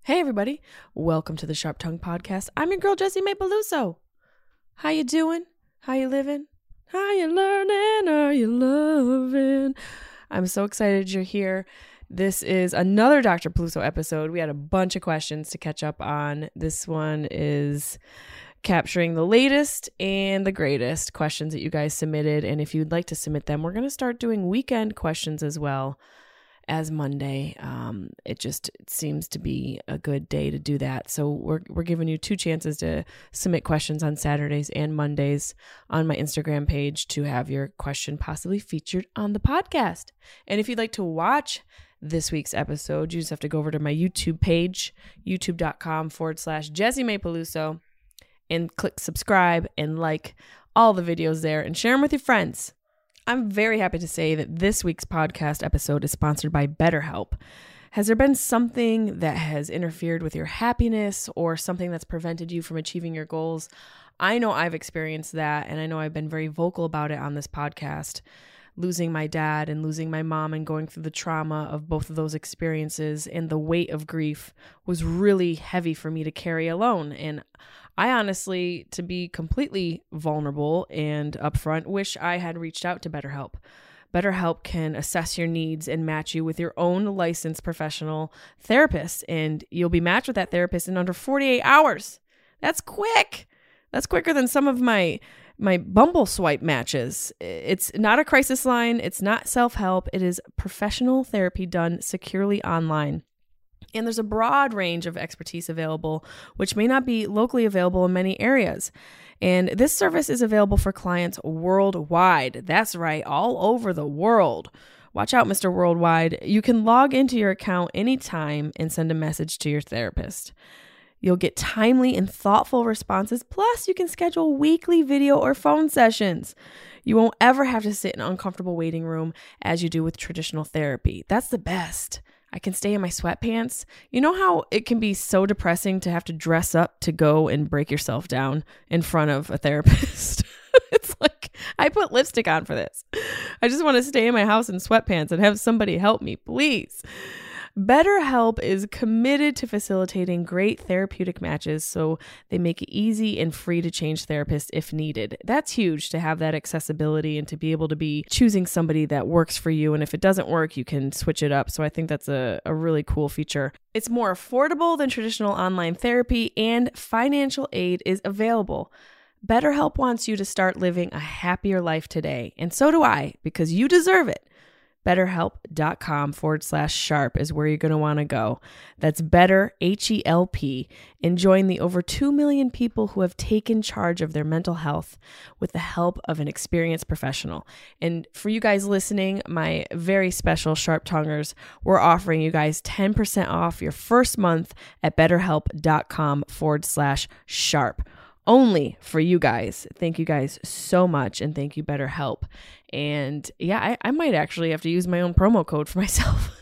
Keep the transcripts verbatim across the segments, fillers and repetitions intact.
Hey everybody, welcome to the Sharp Tongue Podcast. I'm your girl Jessie May Peluso. How you doing? How you living? How you learning? Are you loving? I'm so excited you're here. This is another Doctor Peluso episode. We had a bunch of questions to catch up on. This one is capturing the latest and the greatest questions that you guys submitted. And if you'd like to submit them, we're going to start doing weekend questions as well as Monday. Um, it just it seems to be a good day to do that. So we're we're giving you two chances to submit questions on Saturdays and Mondays on my Instagram page to have your question possibly featured on the podcast. And if you'd like to watch this week's episode, you just have to go over to my YouTube page, youtube.com forward slash Jessie May Peluso, and click subscribe and like all the videos there and share them with your friends. I'm very happy to say that this week's podcast episode is sponsored by BetterHelp. Has there been something that has interfered with your happiness or something that's prevented you from achieving your goals? I know I've experienced that, and I know I've been very vocal about it on this podcast. Losing my dad and losing my mom and going through the trauma of both of those experiences and the weight of grief was really heavy for me to carry alone. And I honestly, to be completely vulnerable and upfront, wish I had reached out to BetterHelp. BetterHelp can assess your needs and match you with your own licensed professional therapist, and you'll be matched with that therapist in under forty-eight hours. That's quick. That's quicker than some of my my Bumble swipe matches. It's not a crisis line. It's not self-help. It is professional therapy done securely online. And there's a broad range of expertise available, which may not be locally available in many areas. And this service is available for clients worldwide. That's right, all over the world. Watch out, Mister Worldwide. You can log into your account anytime and send a message to your therapist. You'll get timely and thoughtful responses. Plus, you can schedule weekly video or phone sessions. You won't ever have to sit in an uncomfortable waiting room as you do with traditional therapy. That's the best. I can stay in my sweatpants. You know how it can be so depressing to have to dress up to go and break yourself down in front of a therapist? It's like, I put lipstick on for this. I just want to stay in my house in sweatpants and have somebody help me, please. BetterHelp is committed to facilitating great therapeutic matches, so they make it easy and free to change therapists if needed. That's huge, to have that accessibility and to be able to be choosing somebody that works for you. And if it doesn't work, you can switch it up. So I think that's a, a really cool feature. It's more affordable than traditional online therapy, and financial aid is available. BetterHelp wants you to start living a happier life today. And so do I, because you deserve it. BetterHelp.com forward slash sharp is where you're going to want to go. That's better, H E L P, and join the over two million people who have taken charge of their mental health with the help of an experienced professional. And for you guys listening, my very special Sharp Tonguers, we're offering you guys ten percent off your first month at BetterHelp.com forward slash sharp. Only for you guys. Thank you guys so much, and thank you, BetterHelp. And yeah, I, I might actually have to use my own promo code for myself.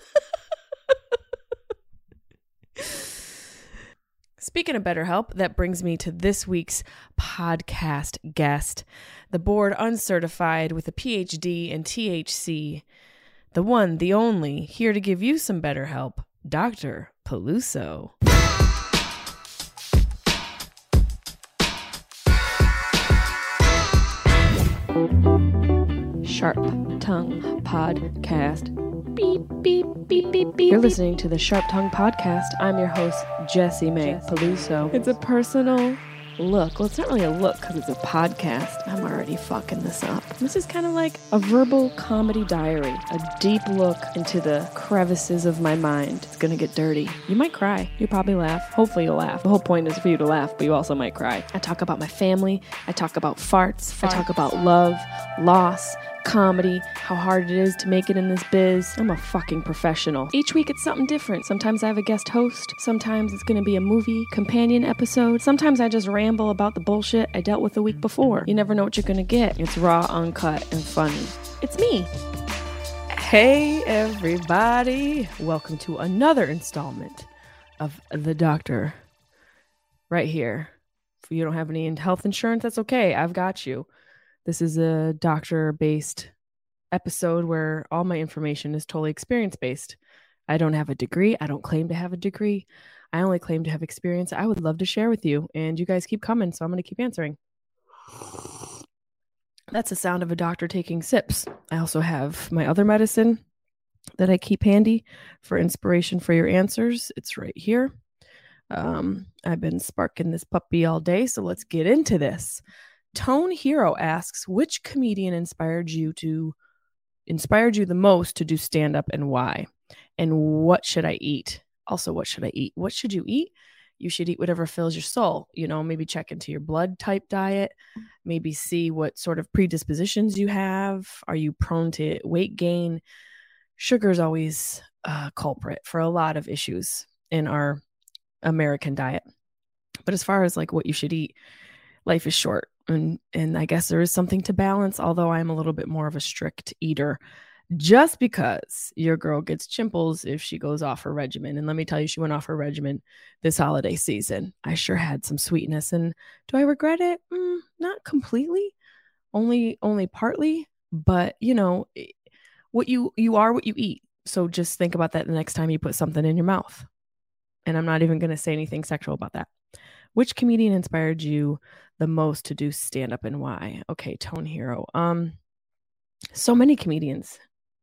Speaking of BetterHelp, that brings me to this week's podcast guest, the board uncertified with a P H D in T H C, the one, the only, here to give you some BetterHelp, Doctor Peluso. Sharp Tongue Podcast. Beep, beep, beep, beep, beep. You're listening to the Sharp Tongue Podcast. I'm your host, Jessie May Peluso. It's a personal look. Well, it's not really a look because it's a podcast. I'm already fucking this up. This is kind of like a verbal comedy diary, a deep look into the crevices of my mind. It's gonna get dirty. You might cry. You'll probably laugh. Hopefully you'll laugh. The whole point is for you to laugh, but you also might cry. I talk about my family. I talk about farts. farts. I talk about love, loss, comedy, how hard it is to make it in this biz. I'm a fucking professional. Each week it's something different. Sometimes I have a guest host. Sometimes it's going to be a movie companion episode. Sometimes I just ramble about the bullshit I dealt with the week before. You never know what you're going to get. It's raw, uncut, and funny. It's me. Hey everybody. Welcome to another installment of The Doctor. Right here. If you don't have any health insurance, that's okay. I've got you. This is a doctor-based episode where all my information is totally experience-based. I don't have a degree. I don't claim to have a degree. I only claim to have experience I would love to share with you, and you guys keep coming, so I'm going to keep answering. That's the sound of a doctor taking sips. I also have my other medicine that I keep handy for inspiration for your answers. It's right here. Um, I've been sparking this puppy all day, so let's get into this. Tone Hero asks, which comedian inspired you to inspired you the most to do stand-up and why? And what should I eat? Also, what should I eat? What should you eat? You should eat whatever fills your soul. You know, maybe check into your blood type diet, maybe see what sort of predispositions you have. Are you prone to weight gain? Sugar is always a culprit for a lot of issues in our American diet. But as far as like what you should eat, life is short. And, and I guess there is something to balance, although I'm a little bit more of a strict eater. Just because your girl gets chimples if she goes off her regimen. And let me tell you, she went off her regimen this holiday season. I sure had some sweetness. And do I regret it? Mm, not completely, only, only partly. But, you know, what you, you are what you eat. So just think about that the next time you put something in your mouth. And I'm not even going to say anything sexual about that. Which comedian inspired you the most to do stand-up and why? Okay, Tone Hero. Um, so many comedians.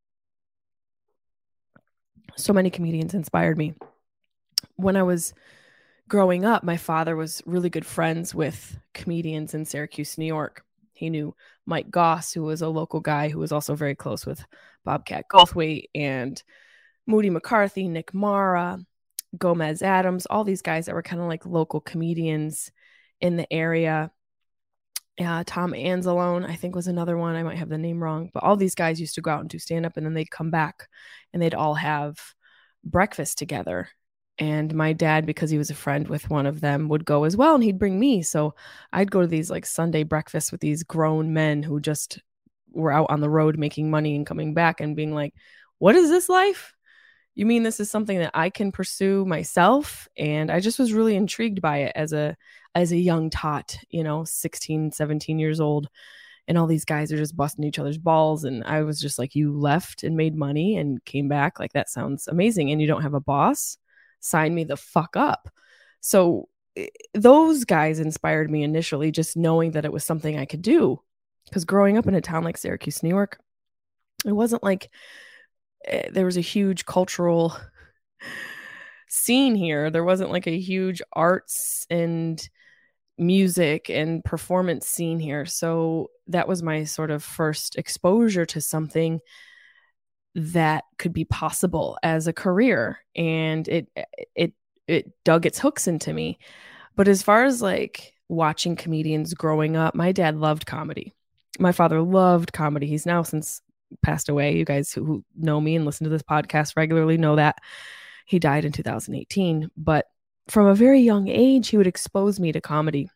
So many comedians inspired me. When I was growing up, my father was really good friends with comedians in Syracuse, New York. He knew Mike Goss, who was a local guy who was also very close with Bobcat Goldthwait and Moody McCarthy, Nick Mara, Gomez Adams, all these guys that were kind of like local comedians in the area. Uh, Tom Anzalone, I think, was another one. I might have the name wrong, but all these guys used to go out and do stand up, and then they'd come back and they'd all have breakfast together. And my dad, because he was a friend with one of them, would go as well, and he'd bring me. So I'd go to these like Sunday breakfasts with these grown men who just were out on the road making money and coming back and being like, what is this life? You mean this is something that I can pursue myself? And I just was really intrigued by it as a as a young tot, you know, sixteen, seventeen years old. And all these guys are just busting each other's balls. And I was just like, you left and made money and came back. Like, that sounds amazing. And you don't have a boss? Sign me the fuck up. So those guys inspired me initially, just knowing that it was something I could do. Because growing up in a town like Syracuse, New York, it wasn't like there was a huge cultural scene here. There wasn't like a huge arts and music and performance scene here. So that was my sort of first exposure to something that could be possible as a career. And it, it, it dug its hooks into me. But as far as like watching comedians growing up, my dad loved comedy. My father loved comedy. He's now since passed away. You guys who know me and listen to this podcast regularly know that he died in two thousand eighteen. But from a very young age, he would expose me to comedy.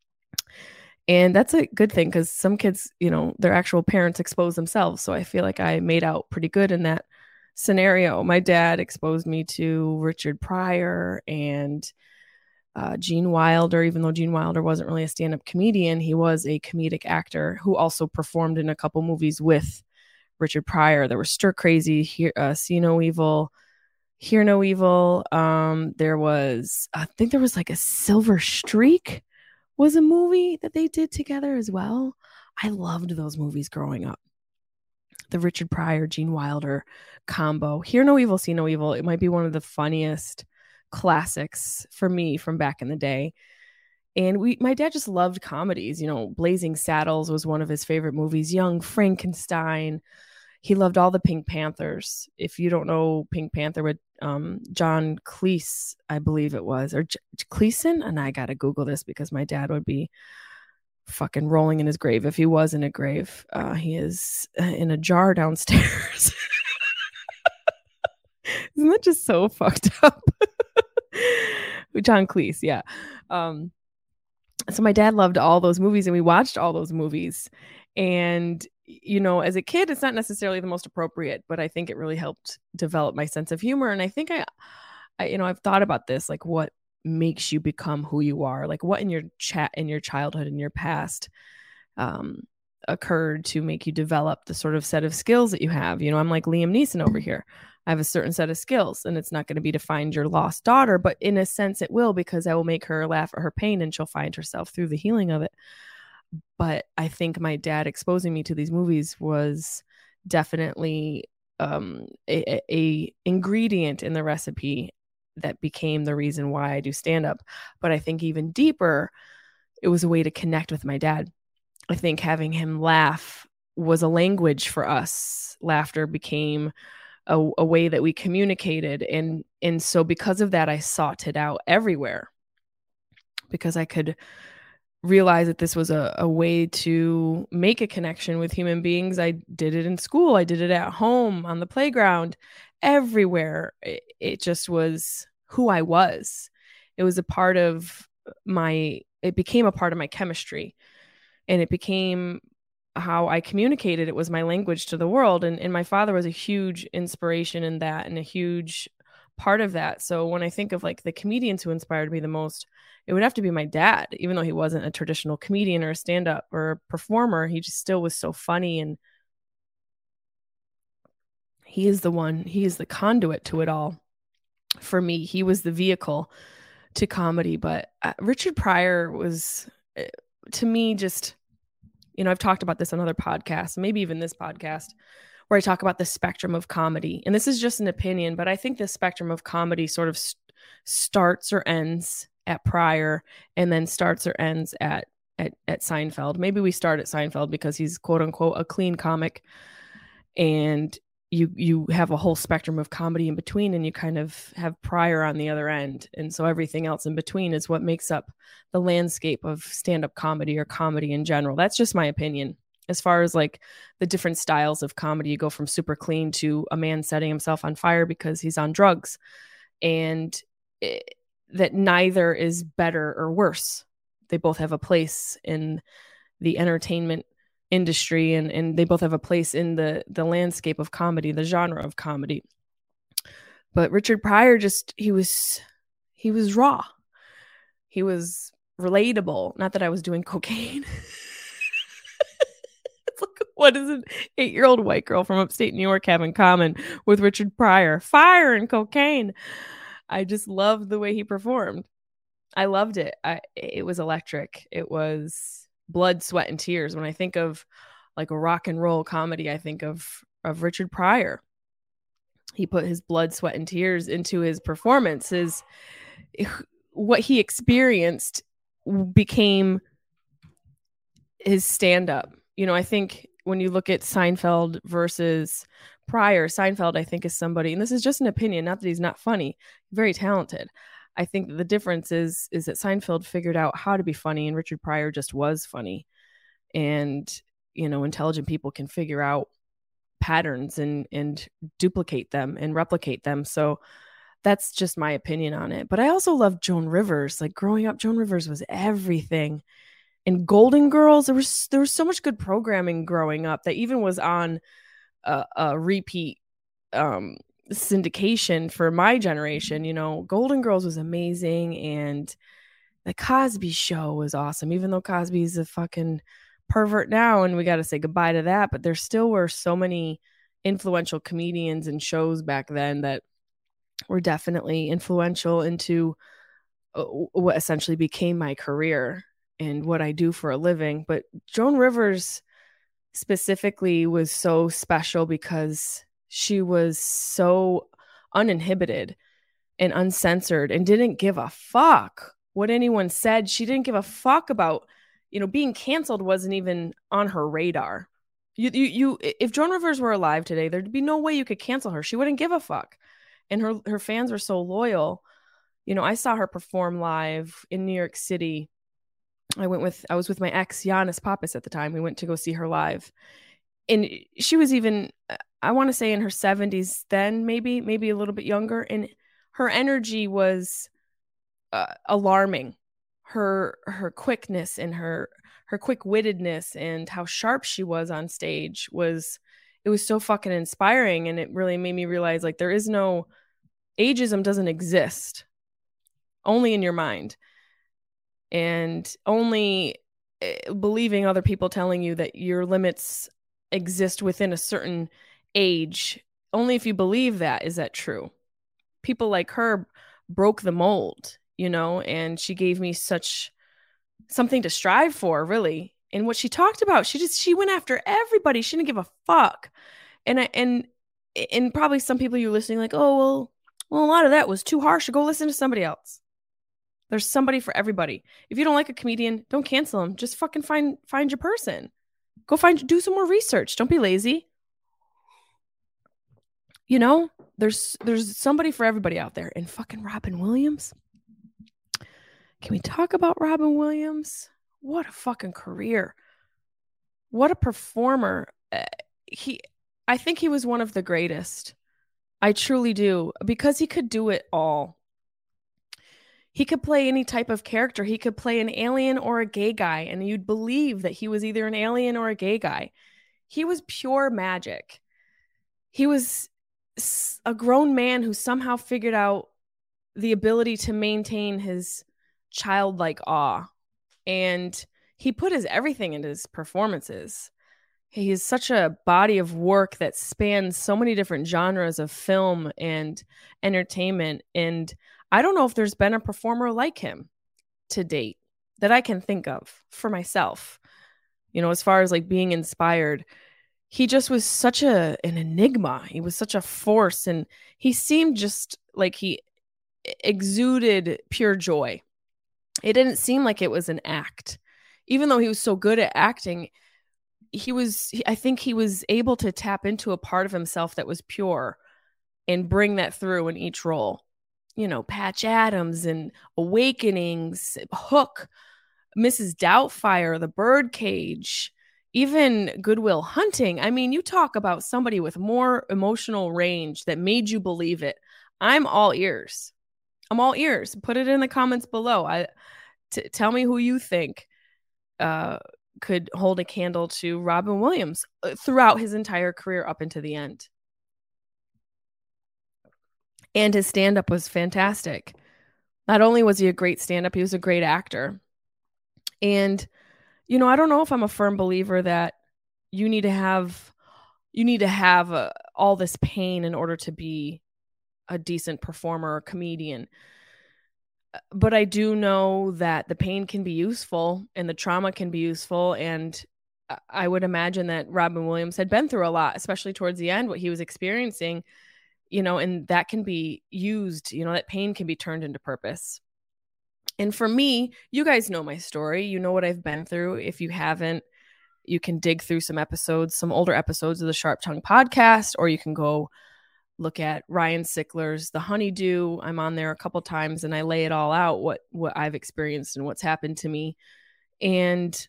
And that's a good thing because some kids, you know, their actual parents expose themselves. So I feel like I made out pretty good in that scenario. My dad exposed me to Richard Pryor and uh, Gene Wilder. Even though Gene Wilder wasn't really a stand-up comedian, he was a comedic actor who also performed in a couple movies with Richard Pryor. There was Stir Crazy, Hear, uh, See No Evil, Hear No Evil. Um, there was, I think there was like a Silver Streak was a movie that they did together as well. I loved those movies growing up. The Richard Pryor, Gene Wilder combo. Hear No Evil, See No Evil. It might be one of the funniest classics for me from back in the day. And we, my dad just loved comedies. You know, Blazing Saddles was one of his favorite movies. Young Frankenstein. He loved all the Pink Panthers. If you don't know Pink Panther with um, John Cleese, I believe it was, or J- Cleeson, and I got to Google this because my dad would be fucking rolling in his grave if he was in a grave. Uh, he is in a jar downstairs. Isn't that just so fucked up? John Cleese, yeah. Um, so my dad loved all those movies and we watched all those movies. And, you know, as a kid, it's not necessarily the most appropriate, but I think it really helped develop my sense of humor. And I think I, I you know, I've thought about this, like what makes you become who you are, like what in your chat, in your childhood, in your past, um, occurred to make you develop the sort of set of skills that you have. You know, I'm like Liam Neeson over here. I have a certain set of skills, and it's not going to be to find your lost daughter, but in a sense it will, because I will make her laugh at her pain and she'll find herself through the healing of it. But I think my dad exposing me to these movies was definitely um, a, a ingredient in the recipe that became the reason why I do stand up. But I think even deeper, it was a way to connect with my dad. I think having him laugh was a language for us. Laughter became a, a way that we communicated. And, and so because of that, I sought it out everywhere, because I could realize that this was a, a way to make a connection with human beings. I did it in school. I did it at home, on the playground, everywhere. It, it just was who I was. It was a part of my, it became a part of my chemistry, and it became how I communicated. It was my language to the world. And, and my father was a huge inspiration in that, and a huge part of that. So when I think of like the comedians who inspired me the most, it would have to be my dad. Even though he wasn't a traditional comedian or a stand-up or a performer, he just still was so funny, and he is the one, he is the conduit to it all. For me, he was the vehicle to comedy. But uh, Richard Pryor was, uh, to me, just, you know, I've talked about this on other podcasts, maybe even this podcast, where I talk about the spectrum of comedy. And this is just an opinion, but I think the spectrum of comedy sort of st- starts or ends at Pryor, and then starts or ends at, at, at Seinfeld. Maybe we start at Seinfeld because he's quote unquote a clean comic, and you, you have a whole spectrum of comedy in between, and you kind of have Pryor on the other end. And so everything else in between is what makes up the landscape of stand-up comedy, or comedy in general. That's just my opinion. As far as like the different styles of comedy, you go from super clean to a man setting himself on fire because he's on drugs, and it, that neither is better or worse. They both have a place in the entertainment industry, and, and they both have a place in the, the landscape of comedy, the genre of comedy. But Richard Pryor, just, he was, he was raw. He was relatable. Not that I was doing cocaine. What does an eight-year-old white girl from upstate New York have in common with Richard Pryor? Fire and cocaine. I just loved the way he performed. I loved it. I, it was electric. It was blood, sweat, and tears. When I think of like a rock and roll comedy, I think of, of Richard Pryor. He put his blood, sweat, and tears into his performances. What he experienced became his stand-up. You know, I think when you look at Seinfeld versus Pryor, Seinfeld, I think, is somebody, and this is just an opinion, not that he's not funny, very talented. I think the difference is, is that Seinfeld figured out how to be funny, and Richard Pryor just was funny. And, you know, intelligent people can figure out patterns and, and duplicate them and replicate them. So that's just my opinion on it. But I also love Joan Rivers. Like growing up, Joan Rivers was everything. And Golden Girls, there was there was so much good programming growing up that even was on a, a repeat um, syndication for my generation. You know, Golden Girls was amazing, and the Cosby Show was awesome. Even though Cosby's a fucking pervert now, and we got to say goodbye to that, but there still were so many influential comedians and shows back then that were definitely influential into uh, what essentially became my career and what I do for a living. But Joan Rivers specifically was so special because she was so uninhibited and uncensored and didn't give a fuck what anyone said. She didn't give a fuck about, you know, being canceled wasn't even on her radar. You, you, you, if Joan Rivers were alive today, there'd be no way you could cancel her. She wouldn't give a fuck. And her, her fans were so loyal. You know, I saw her perform live in New York City. I went with, I was with my ex, Giannis Pappas at the time. We went to go see her live. And she was even, I want to say in her seventies then, maybe, maybe a little bit younger. And her energy was uh, alarming. Her, her quickness and her, her quick-wittedness and how sharp she was on stage was, it was so fucking inspiring. And it really made me realize, like, there is no, ageism doesn't exist, only in your mind. And only believing other people telling you that your limits exist within a certain age only if you believe that is that true. People like her broke the mold, you know, and she gave me such something to strive for, really. And what she talked about, she just she went after everybody. She didn't give a fuck. And I, and and probably some people you listening like, oh well, well a lot of that was too harsh. Go listen to somebody else. There's somebody for everybody. If you don't like a comedian, don't cancel them. Just fucking find find your person. Go find do some more research. Don't be lazy. You know, there's there's somebody for everybody out there. And fucking Robin Williams. Can we talk about Robin Williams? What a fucking career. What a performer. Uh, he I think he was one of the greatest. I truly do, because he could do it all. He could play any type of character. He could play an alien or a gay guy, and you'd believe that he was either an alien or a gay guy. He was pure magic. He was a grown man who somehow figured out the ability to maintain his childlike awe. And he put his everything into his performances. He is such a body of work that spans so many different genres of film and entertainment. And I don't know if there's been a performer like him to date that I can think of for myself. You know, as far as like being inspired, he just was such a an enigma. He was such a force, and he seemed just like he exuded pure joy. It didn't seem like it was an act. Even though he was so good at acting, he was, I think he was able to tap into a part of himself that was pure and bring that through in each role. You know, Patch Adams and Awakenings, Hook, Missus Doubtfire, The Birdcage, even Good Will Hunting. I mean, you talk about somebody with more emotional range that made you believe it. I'm all ears. I'm all ears. Put it in the comments below. I t- tell me who you think uh, could hold a candle to Robin Williams throughout his entire career up into the end. And his stand-up was fantastic. Not only was he a great stand-up, he was a great actor. And, you know, I don't know if I'm a firm believer that you need to have, you need to have uh, all this pain in order to be a decent performer or comedian. But I do know that the pain can be useful and the trauma can be useful. And I would imagine that Robin Williams had been through a lot, especially towards the end, what he was experiencing, you know, and that can be used, you know, that pain can be turned into purpose. And for me, you guys know my story. You know what I've been through. If you haven't, you can dig through some episodes, some older episodes of the Sharp Tongue podcast, or you can go look at Ryan Sickler's The Honeydew. I'm on there a couple times and I lay it all out, what what I've experienced and what's happened to me. And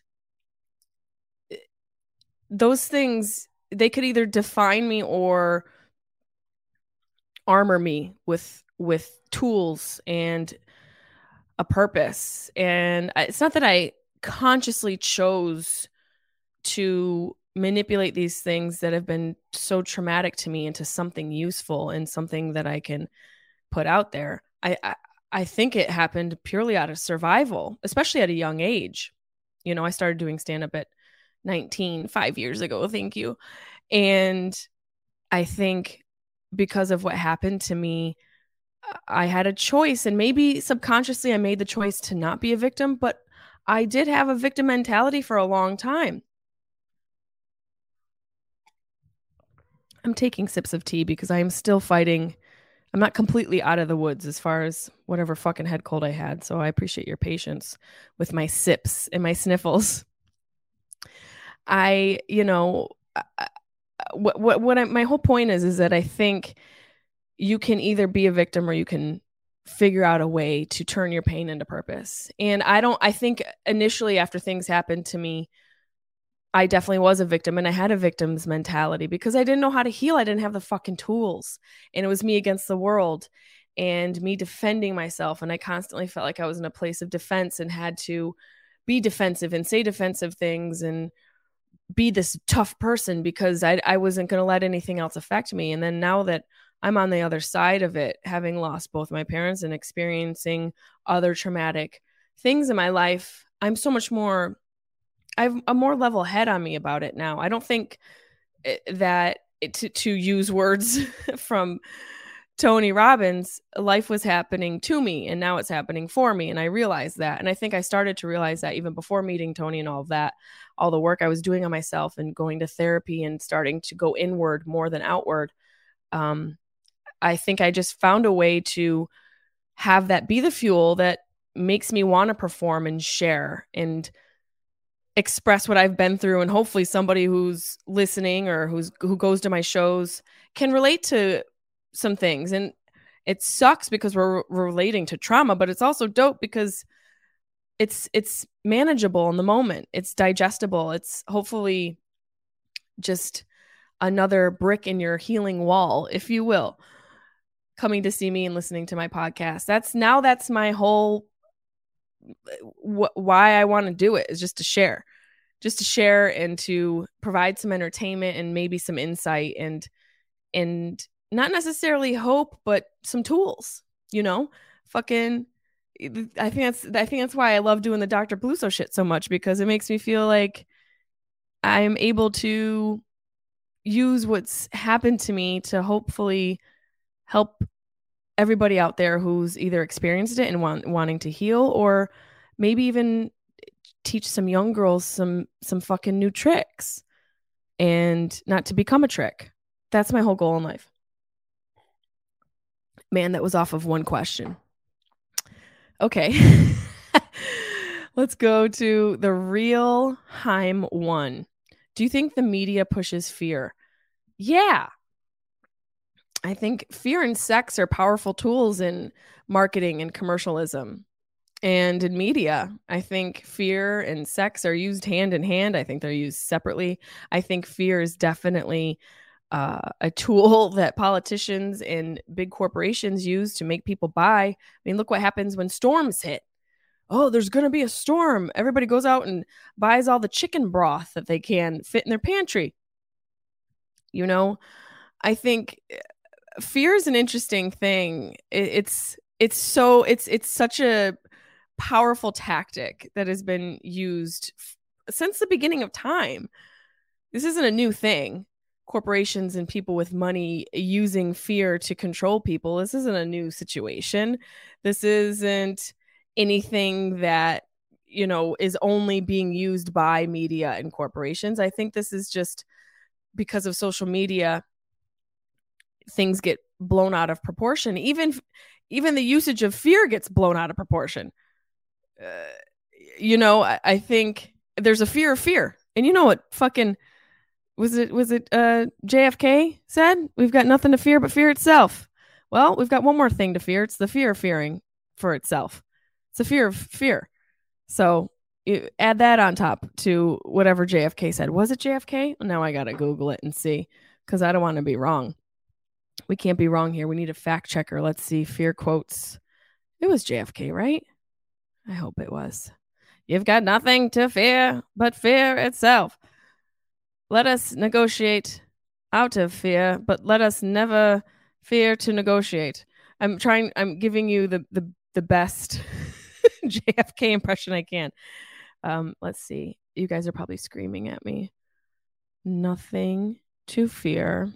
those things, they could either define me or armor me with with tools and a purpose. And it's not that I consciously chose to manipulate these things that have been so traumatic to me into something useful and something that I can put out there. I, I I think it happened purely out of survival, especially at a young age. You know, I started doing stand-up at nineteen, five years ago, thank you. And I think because of what happened to me, I had a choice, and maybe subconsciously I made the choice to not be a victim, but I did have a victim mentality for a long time. I'm taking sips of tea because I am still fighting. I'm not completely out of the woods as far as whatever fucking head cold I had. So I appreciate your patience with my sips and my sniffles. I, you know, what what what I, my whole point is is that I think you can either be a victim or you can figure out a way to turn your pain into purpose. And I don't. I think initially after things happened to me, I definitely was a victim, and I had a victim's mentality because I didn't know how to heal. I didn't have the fucking tools, and it was me against the world and me defending myself. And I constantly felt like I was in a place of defense and had to be defensive and say defensive things and be this tough person because I, I wasn't going to let anything else affect me. And then now that I'm on the other side of it, having lost both my parents and experiencing other traumatic things in my life, I'm so much more I have a more level head on me about it now. I don't think that to, to use words from Tony Robbins, life was happening to me and now it's happening for me. And I realized that. And I think I started to realize that even before meeting Tony and all of that, all the work I was doing on myself and going to therapy and starting to go inward more than outward. Um, I think I just found a way to have that be the fuel that makes me want to perform and share and express what I've been through. And hopefully somebody who's listening or who's who goes to my shows can relate to some things. And it sucks because we're, we're relating to trauma, but it's also dope because it's it's manageable in the moment. It's digestible. It's hopefully just another brick in your healing wall, if you will, coming to see me and listening to my podcast. That's now that's my whole wh- why I want to do it, is just to share, just to share and to provide some entertainment and maybe some insight and and not necessarily hope, but some tools, you know, fucking, I think that's, I think that's why I love doing the Doctor Peluso shit so much, because it makes me feel like I'm able to use what's happened to me to hopefully help everybody out there who's either experienced it and want, wanting to heal, or maybe even teach some young girls some, some fucking new tricks and not to become a trick. That's my whole goal in life. Man, that was off of one question. Okay. Let's go to the real Heim one. Do you think the media pushes fear? Yeah. I think fear and sex are powerful tools in marketing and commercialism and in media. I think fear and sex are used hand in hand. I think they're used separately. I think fear is definitely Uh, a tool that politicians and big corporations use to make people buy. I mean, look what happens when storms hit. Oh, there's going to be a storm. Everybody goes out and buys all the chicken broth that they can fit in their pantry. You know, I think fear is an interesting thing. It, it's it's so it's it's such a powerful tactic that has been used f- since the beginning of time. This isn't a new thing. Corporations and people with money using fear to control people. This isn't a new situation. This isn't anything that, you know, is only being used by media and corporations. I think this is just because of social media, things get blown out of proportion. Even, even the usage of fear gets blown out of proportion. Uh, you know, I, I think there's a fear of fear. And you know what fucking... Was it was it uh, J F K said? We've got nothing to fear but fear itself. Well, we've got one more thing to fear. It's the fear of fearing for itself. It's the fear of fear. So you add that on top to whatever J F K said. Was it J F K? Now I got to Google it and see, because I don't want to be wrong. We can't be wrong here. We need a fact checker. Let's see. Fear quotes. It was J F K, right? I hope it was. You've got nothing to fear but fear itself. Let us negotiate out of fear, but let us never fear to negotiate. I'm trying, I'm giving you the the, the best J F K impression I can. Um, let's see. You guys are probably screaming at me. Nothing to fear.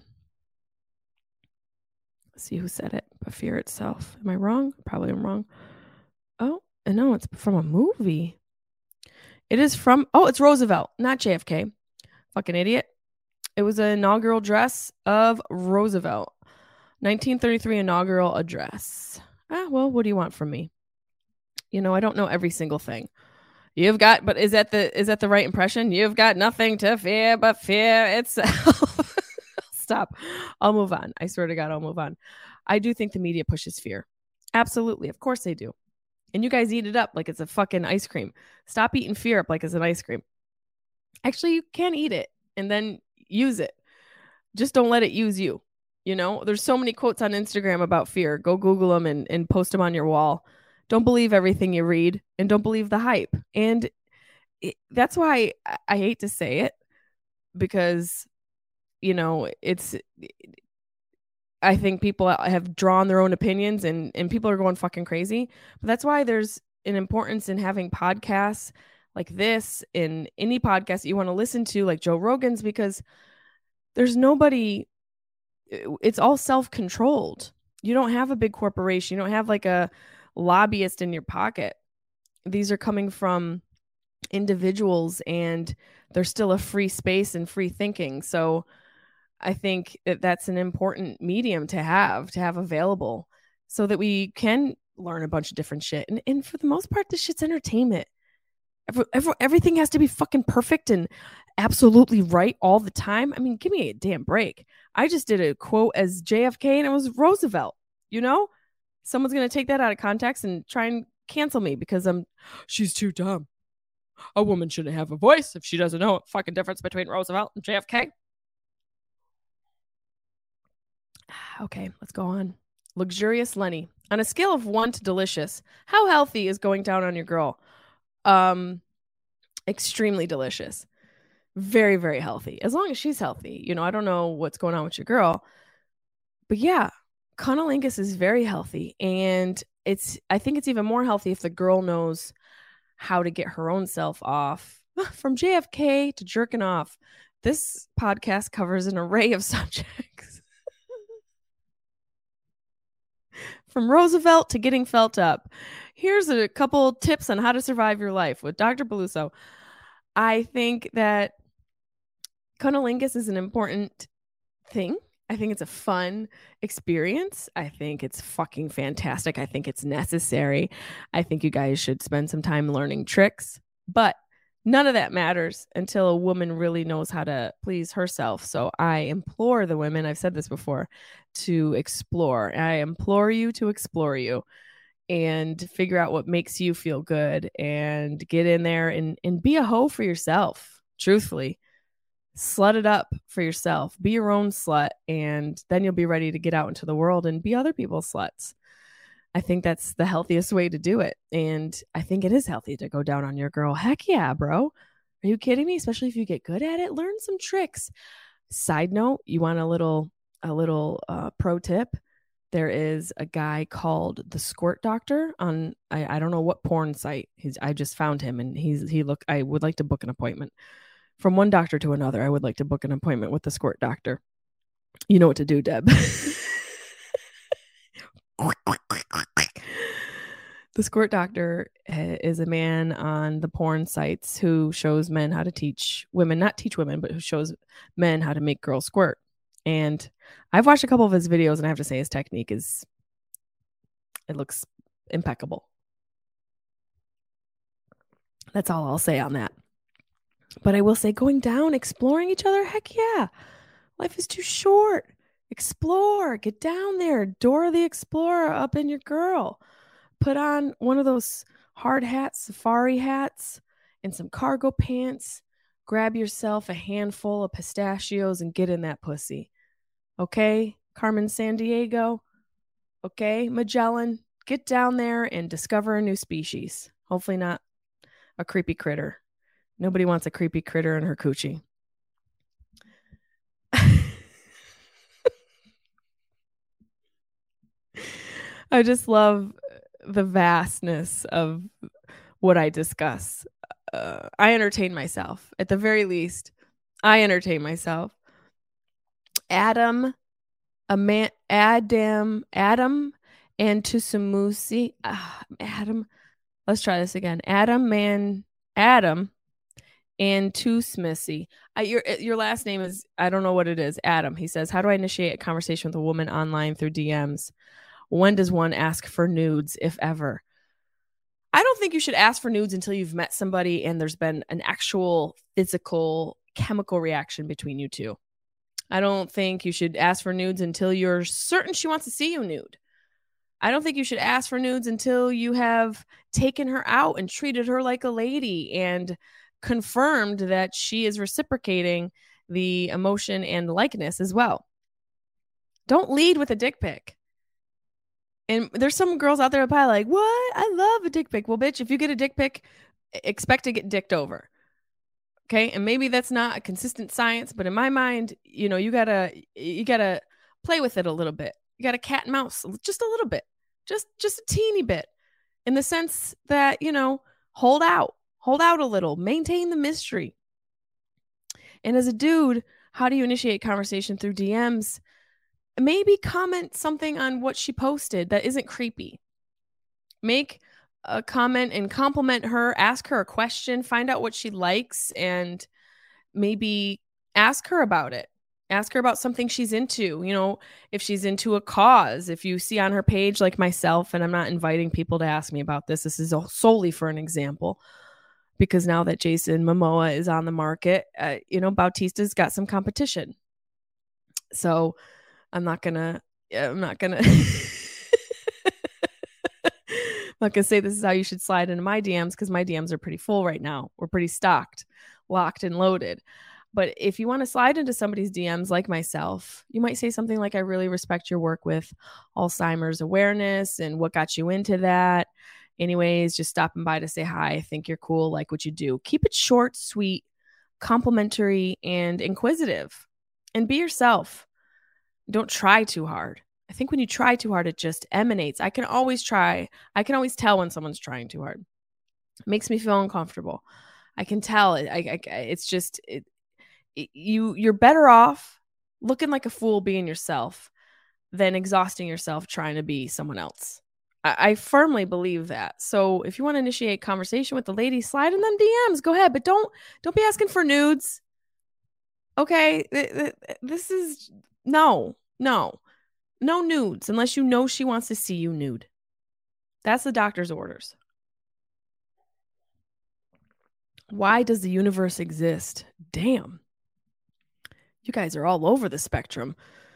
Let's see who said it, but fear itself. Am I wrong? Probably I'm wrong. Oh, no, it's from a movie. It is from, oh, it's Roosevelt, not J F K. Fucking idiot. It was an inaugural address of Roosevelt. nineteen thirty-three inaugural address. Ah, well, what do you want from me? You know, I don't know every single thing. You've got, but is that the is that the right impression? You've got nothing to fear but fear itself. Stop. I'll move on. I swear to God, I'll move on. I do think the media pushes fear. Absolutely. Of course they do. And you guys eat it up like it's a fucking ice cream. Stop eating fear up like it's an ice cream. Actually, you can eat it and then use it. Just don't let it use you. You know, there's so many quotes on Instagram about fear. Go Google them and, and post them on your wall. Don't believe everything you read and don't believe the hype. And it, that's why I, I hate to say it, because, you know, it's, I think people have drawn their own opinions and, and people are going fucking crazy. But that's why there's an importance in having podcasts like this, in any podcast that you want to listen to, like Joe Rogan's, because there's nobody, it's all self-controlled. You don't have a big corporation. You don't have like a lobbyist in your pocket. These are coming from individuals, and there's still a free space and free thinking. So I think that that's an important medium to have, to have available, so that we can learn a bunch of different shit. And, and for the most part, this shit's entertainment. Every, every, everything has to be fucking perfect and absolutely right all the time. I mean, give me a damn break. I just did a quote as J F K and it was Roosevelt, you know? Someone's going to take that out of context and try and cancel me because I'm, she's too dumb. A woman shouldn't have a voice if she doesn't know what fucking difference between Roosevelt and J F K. Okay, let's go on. Luxurious Lenny. On a scale of one to delicious, how healthy is going down on your girl? Um, extremely delicious. Very, very healthy. As long as she's healthy. You know, I don't know what's going on with your girl. But yeah, cunnilingus is very healthy. And it's, I think it's even more healthy if the girl knows how to get her own self off. From J F K to jerking off. This podcast covers an array of subjects. From Roosevelt to getting felt up. Here's a couple tips on how to survive your life with Doctor Peluso. I think that cunnilingus is an important thing. I think it's a fun experience. I think it's fucking fantastic. I think it's necessary. I think you guys should spend some time learning tricks. But none of that matters until a woman really knows how to please herself. So I implore the women, I've said this before, to explore. I implore you to explore you and figure out what makes you feel good and get in there and, and be a hoe for yourself. Truthfully, slut it up for yourself. Be your own slut, and then you'll be ready to get out into the world and be other people's sluts. I think that's the healthiest way to do it. And I think it is healthy to go down on your girl. Heck yeah, bro. Are you kidding me? Especially if you get good at it, learn some tricks. Side note, you want a little, a little uh, pro tip. There is a guy called the Squirt Doctor on, I, I don't know what porn site. He's, I just found him and he's, he look, I would like to book an appointment. From one doctor to another, I would like to book an appointment with the Squirt Doctor. You know what to do, Deb. The Squirt Doctor is a man on the porn sites who shows men how to teach women, not teach women, but who shows men how to make girls squirt. And I've watched a couple of his videos, and I have to say his technique is, it looks impeccable. That's all I'll say on that. But I will say, going down, exploring each other, heck yeah. Life is too short. Explore. Get down there. Dora the Explorer up in your girl. Put on one of those hard hats, safari hats, and some cargo pants. Grab yourself a handful of pistachios and get in that pussy. Okay? Carmen Sandiego. Okay? Magellan. Get down there and discover a new species. Hopefully not a creepy critter. Nobody wants a creepy critter in her coochie. I just love the vastness of what I discuss. Uh, I entertain myself. At the very least, I entertain myself. Adam, a man, Adam, Adam, and Tusamusi. Uh, Adam, let's try this again. Adam, man, Adam. And Too Smissy. I, your your last name is, I don't know what it is. Adam. He says, how do I initiate a conversation with a woman online through D Ms? When does one ask for nudes, if ever? I don't think you should ask for nudes until you've met somebody and there's been an actual physical chemical reaction between you two. I don't think you should ask for nudes until you're certain she wants to see you nude. I don't think you should ask for nudes until you have taken her out and treated her like a lady and confirmed that she is reciprocating the emotion and likeness as well. Don't lead with a dick pic. And there's some girls out there that probably like, what? I love a dick pic. Well, bitch, if you get a dick pic, expect to get dicked over. Okay? And maybe that's not a consistent science, but in my mind, you know, you gotta you gotta play with it a little bit. You gotta cat and mouse just a little bit. Just just a teeny bit. In the sense that, you know, hold out. Hold out a little. Maintain the mystery. And as a dude, How do you initiate conversation through D Ms? Maybe comment something on what she posted that isn't creepy. Make a comment and compliment her, ask her a question, find out what she likes, and maybe ask her about it. Ask her about something she's into. You know, if she's into a cause, if you see on her page, like myself, and I'm not inviting people to ask me about this, this is solely for an example, because now that Jason Momoa is on the market, uh, you know, Bautista's got some competition. So I'm not gonna, I'm not gonna, I'm not gonna say this is how you should slide into my D Ms, because my D Ms are pretty full right now. We're pretty stocked, locked and loaded. But if you want to slide into somebody's D Ms like myself, you might say something like, I really respect your work with Alzheimer's awareness and what got you into that. Anyways, just stopping by to say hi. I think you're cool, like what you do. Keep it short, sweet, complimentary, and inquisitive. And be yourself. Don't try too hard. I think when you try too hard, it just emanates. I can always try. I can always tell when someone's trying too hard. It makes me feel uncomfortable. I can tell. I, I, it's just... It, You you're better off looking like a fool being yourself than exhausting yourself trying to be someone else. I, I firmly believe that. So if you want to initiate conversation with the lady, slide in them D Ms. Go ahead, but don't don't be asking for nudes. Okay, this is no, no, no nudes unless you know she wants to see you nude. That's the doctor's orders. Why does the universe exist? Damn. You guys are all over the spectrum.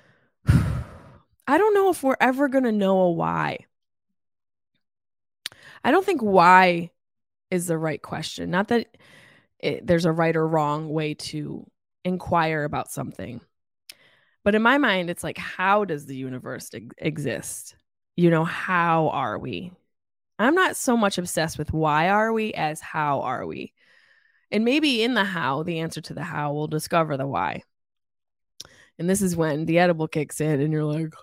I don't know if we're ever going to know a why. I don't think why is the right question. Not that it, there's a right or wrong way to inquire about something. But in my mind, it's like, how does the universe ex- exist? You know, how are we? I'm not so much obsessed with why are we as how are we? And maybe in the how, the answer to the how, we'll discover the why. And this is when the edible kicks in and you're like,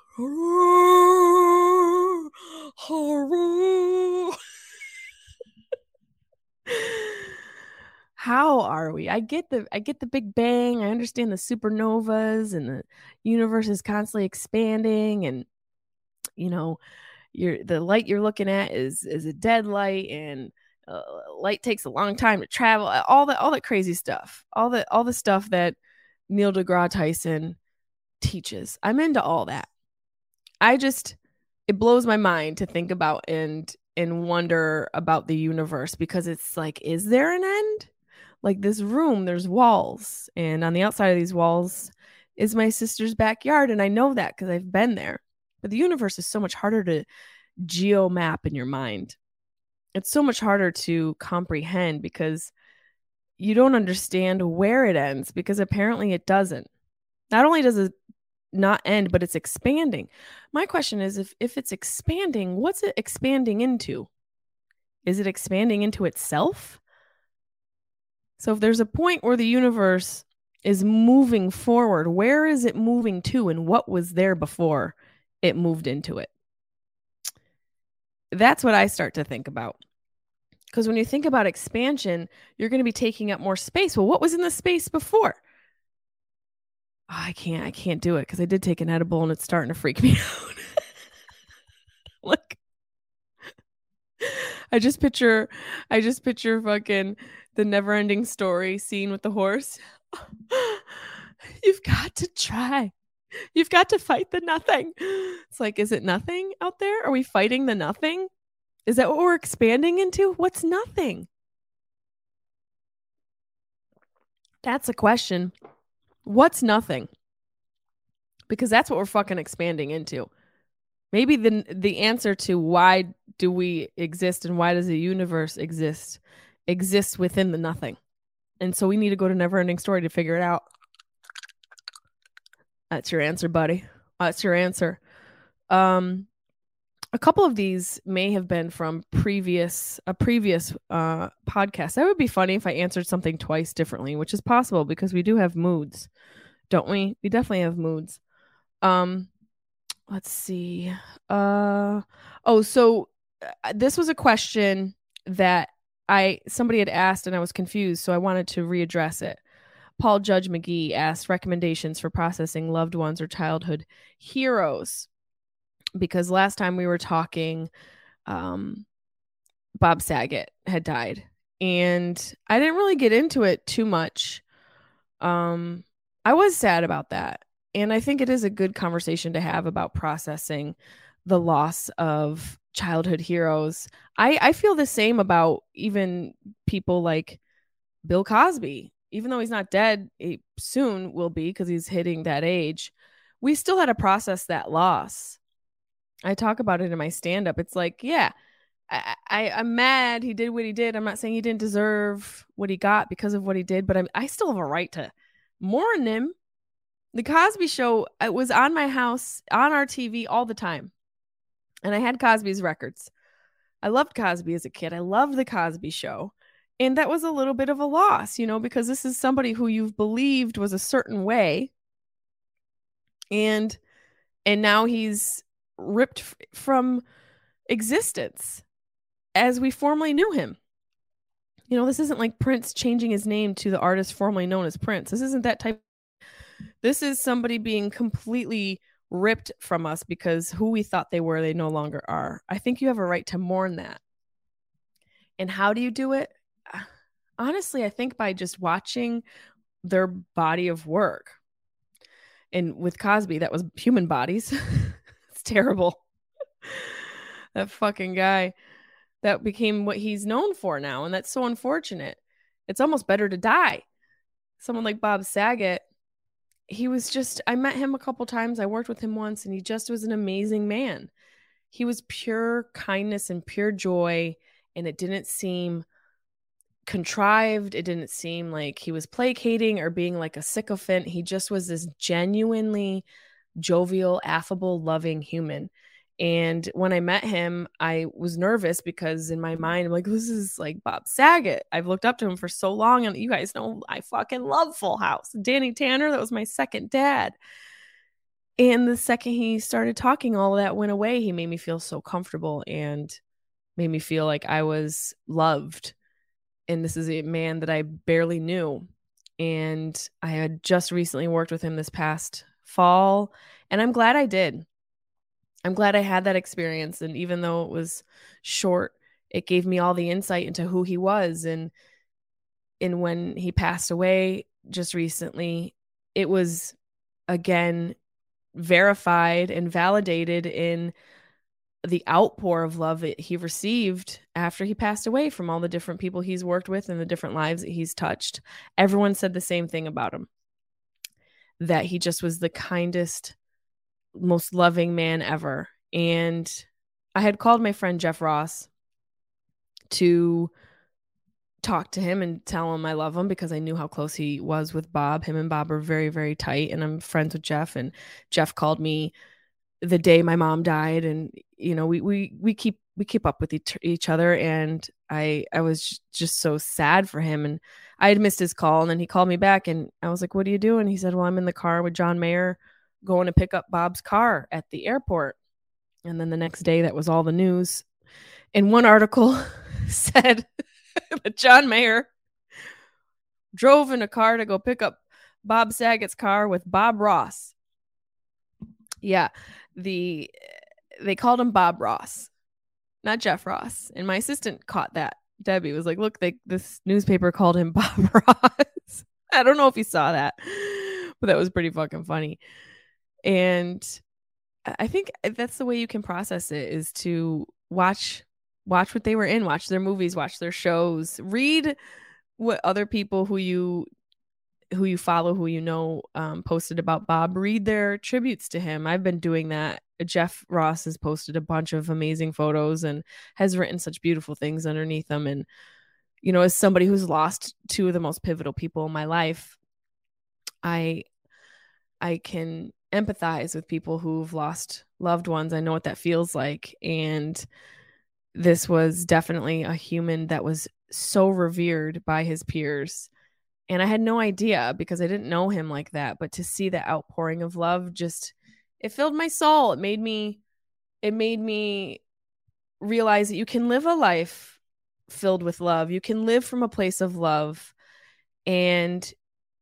how are we? I get the I get the Big Bang. I understand the supernovas and the universe is constantly expanding, and you know, you're the light you're looking at is is a dead light, and uh, light takes a long time to travel. All that all that crazy stuff. All the all the stuff that Neil deGrasse Tyson teaches. I'm into all that. I just, it blows my mind to think about and and wonder about the universe, because it's like, is there an end? Like this room, there's walls, and on the outside of these walls is my sister's backyard, and I know that because I've been there. But the universe is so much harder to geomap in your mind. It's so much harder to comprehend because you don't understand where it ends, because apparently it doesn't. Not only does it not end, but it's expanding. My question is, if, if it's expanding, what's it expanding into? Is it expanding into itself? So if there's a point where the universe is moving forward, where is it moving to, and what was there before it moved into it? That's what I start to think about. Because when you think about expansion, you're going to be taking up more space. Well, what was in the space before? Oh, I can't, I can't do it because I did take an edible and it's starting to freak me out. Like, I just picture, I just picture fucking the Never-Ending Story scene with the horse. You've got to try. You've got to fight the nothing. It's like, is it nothing out there? Are we fighting the nothing? Is that what we're expanding into? What's nothing? That's a question. What's nothing? Because that's what we're fucking expanding into. Maybe the the answer to why do we exist and why does the universe exist exists within the nothing. And so we need to go to Never-Ending Story to figure it out. That's your answer, buddy. That's your answer. Um, a couple of these may have been from previous a previous uh, podcast. That would be funny if I answered something twice differently, which is possible because we do have moods, don't we? We definitely have moods. Um, let's see. Uh, oh, so uh, this was a question that I somebody had asked and I was confused, so I wanted to readdress it. Paul Judge McGee asked recommendations for processing loved ones or childhood heroes. Because last time we were talking, um, Bob Saget had died. And I didn't really get into it too much. Um, I was sad about that. And I think it is a good conversation to have about processing the loss of childhood heroes. I, I feel the same about even people like Bill Cosby. Even though he's not dead, he soon will be because he's hitting that age. We still had to process that loss. I talk about it in my stand-up. It's like, yeah, I, I, I'm mad he did what he did. I'm not saying he didn't deserve what he got because of what he did, but I'm, I still have a right to mourn him. The Cosby Show, it was on my house, on our T V all the time. And I had Cosby's records. I loved Cosby as a kid. I loved the Cosby Show. And that was a little bit of a loss, you know, because this is somebody who you've believed was a certain way. And and now he's ripped f- from existence as we formerly knew him. You know, this isn't like Prince changing his name to the artist formerly known as Prince. This isn't that type. This is somebody being completely ripped from us because who we thought they were, they no longer are. I think you have a right to mourn that. And how do you do it? Honestly, I think by just watching their body of work. And with Cosby, that was human bodies. It's terrible. That fucking guy. That became what he's known for now. And that's so unfortunate. It's almost better to die. Someone like Bob Saget, he was just, I met him a couple times. I worked with him once, and he just was an amazing man. He was pure kindness and pure joy. And it didn't seem contrived. It didn't seem like he was placating or being like a sycophant. He just was this genuinely jovial, affable, loving human. And when I met him, I was nervous because in my mind, I'm like, this is like Bob Saget. I've looked up to him for so long. And you guys know I fucking love Full House. Danny Tanner, that was my second dad. And the second he started talking, all of that went away. He made me feel so comfortable and made me feel like I was loved. And this is a man that I barely knew. And I had just recently worked with him this past fall. And I'm glad I did. I'm glad I had that experience. And even though it was short, it gave me all the insight into who he was. And, and when he passed away just recently, it was again verified and validated in the outpour of love that he received after he passed away from all the different people he's worked with and the different lives that he's touched. Everyone said the same thing about him, that he just was the kindest, most loving man ever. And I had called my friend Jeff Ross to talk to him and tell him I love him because I knew how close he was with Bob. Him and Bob are very, very tight, and I'm friends with Jeff. And Jeff called me the day my mom died, and you know, we we we keep we keep up with each, each other. And I I was just so sad for him, and I had missed his call, and then he called me back, and I was like, "What are you doing?" He said, "Well, I'm in the car with John Mayer, going to pick up Bob's car at the airport." And then the next day, that was all the news. And one article said that John Mayer drove in a car to go pick up Bob Saget's car with Bob Ross. Yeah, the they called him Bob Ross, not Jeff Ross. And my assistant caught that. Debbie was like, look, they, this newspaper called him Bob Ross. I don't know if he saw that, but that was pretty fucking funny. And I think that's the way you can process it, is to watch watch what they were in, watch their movies, watch their shows, read what other people who you who you follow, who you know, um, posted about Bob. Read their tributes to him. I've been doing that. Jeff Ross has posted a bunch of amazing photos and has written such beautiful things underneath them. And, you know, as somebody who's lost two of the most pivotal people in my life, I I can empathize with people who've lost loved ones. I know what that feels like. And this was definitely a human that was so revered by his peers. And I had no idea because I didn't know him like that. But to see the outpouring of love, just, it filled my soul. It made me, it made me realize that you can live a life filled with love. You can live from a place of love. And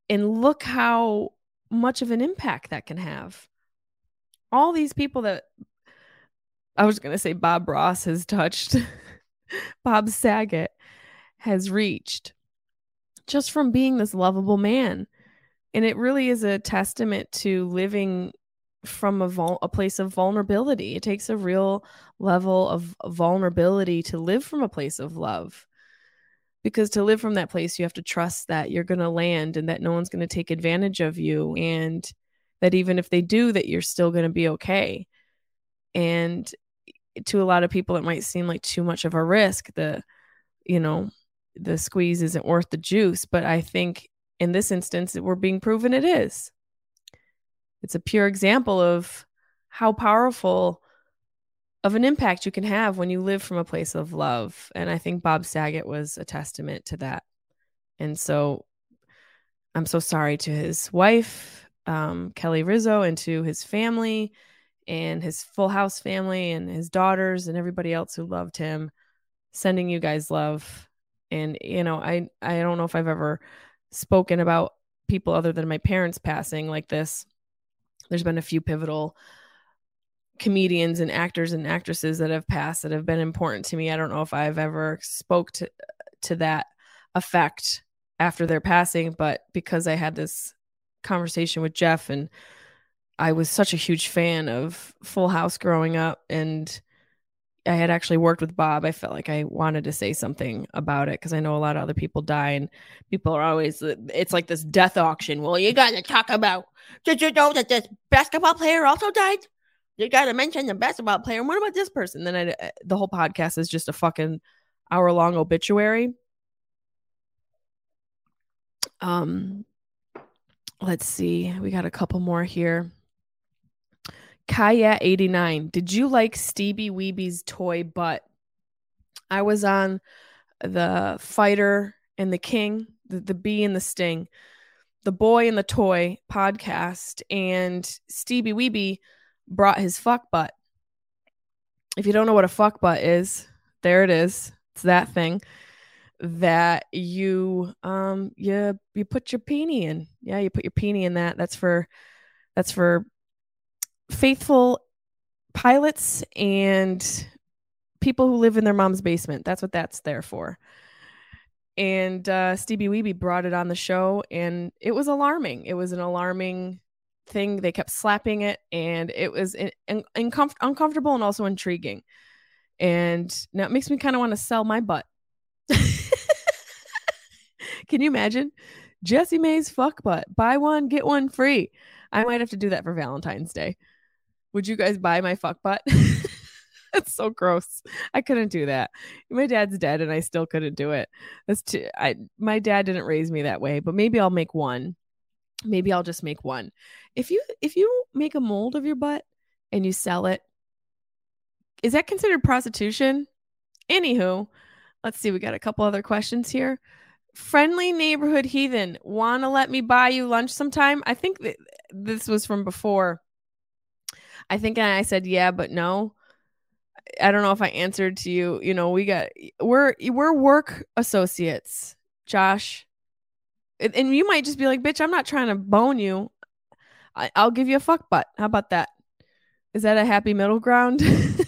And look how much of an impact that can have. All these people that I was going to say Bob Ross has touched, Bob Saget has reached just from being this lovable man. And it really is a testament to living from a, vul- a place of vulnerability. It takes a real level of vulnerability to live from a place of love. Because to live from that place, you have to trust that you're going to land and that no one's going to take advantage of you. And that even if they do, that you're still going to be okay. And to a lot of people, it might seem like too much of a risk. The, you know, the squeeze isn't worth the juice. But I think in this instance, we're being proven it is. It's a pure example of how powerful of an impact you can have when you live from a place of love. And I think Bob Saget was a testament to that. And so I'm so sorry to his wife, um, Kelly Rizzo, and to his family and his Full House family and his daughters and everybody else who loved him. Sending you guys love. And, you know, I, I don't know if I've ever spoken about people other than my parents passing like this. There's been a few pivotal comedians and actors and actresses that have passed that have been important to me. I don't know if I've ever spoke to, to that effect after their passing, but because I had this conversation with Jeff and I was such a huge fan of Full House growing up and I had actually worked with Bob, I felt like I wanted to say something about it because I know a lot of other people die and people are always, it's like this death auction. Well, you got to talk about, did you know that this basketball player also died? You got to mention the basketball player. What about this person? Then I, the whole podcast is just a fucking hour long obituary. Um, let's see. We got a couple more here. Kayat eighty-nine. Did you like Stevie Weeby's toy butt? I was on the Fighter and the King, the, the Bee and the Sting, the Boy and the Toy podcast, and Stevie Weeby brought his fuck butt. If you don't know what a fuck butt is, there it is. It's that thing that you um you you put your peenie in. Yeah, you put your peenie in that. That's for that's for faithful pilots and people who live in their mom's basement. That's what that's there for. And uh, Stevie Weeby brought it on the show, and it was alarming. It was an alarming thing. They kept slapping it, and it was in, in, uncomf- uncomfortable and also intriguing. And now it makes me kind of want to sell my butt. Can you imagine? Jessie Mae's fuck butt. Buy one, get one free. I might have to do that for Valentine's Day. Would you guys buy my fuck butt? That's so gross. I couldn't do that. My dad's dead and I still couldn't do it. That's too, I, my dad didn't raise me that way, but maybe I'll make one. Maybe I'll just make one. If you, if you make a mold of your butt and you sell it, is that considered prostitution? Anywho, let's see. We got a couple other questions here. Friendly neighborhood heathen. Want to let me buy you lunch sometime? I think that this was from before. I think I said, yeah, but no. I don't know if I answered to you. You know, we got, we're, we're work associates, Josh. And you might just be like, bitch, I'm not trying to bone you. I, I'll give you a fuck butt. How about that? Is that a happy middle ground?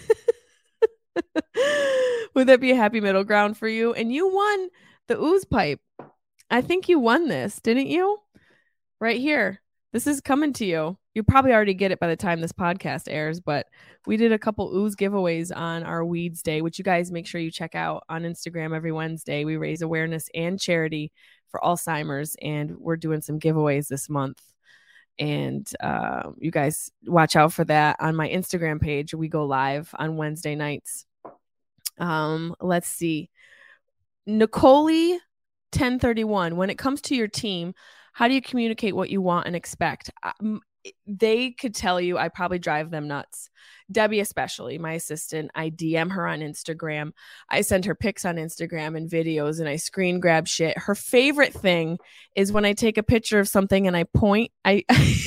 Would that be a happy middle ground for you? And you won the ooze pipe. I think you won this, didn't you? Right here. This is coming to you. You'll probably already get it by the time this podcast airs, but we did a couple ooze giveaways on our Weeds Day, which you guys make sure you check out on Instagram every Wednesday. We raise awareness and charity for Alzheimer's, and we're doing some giveaways this month. And uh, you guys watch out for that on my Instagram page. We go live on Wednesday nights. Um, let's see. Nicole ten thirty-one. When it comes to your team, how do you communicate what you want and expect? Um, they could tell you I probably drive them nuts. Debbie, especially, my assistant, I D M her on Instagram. I send her pics on Instagram and videos, and I screen grab shit. Her favorite thing is when I take a picture of something and I point. I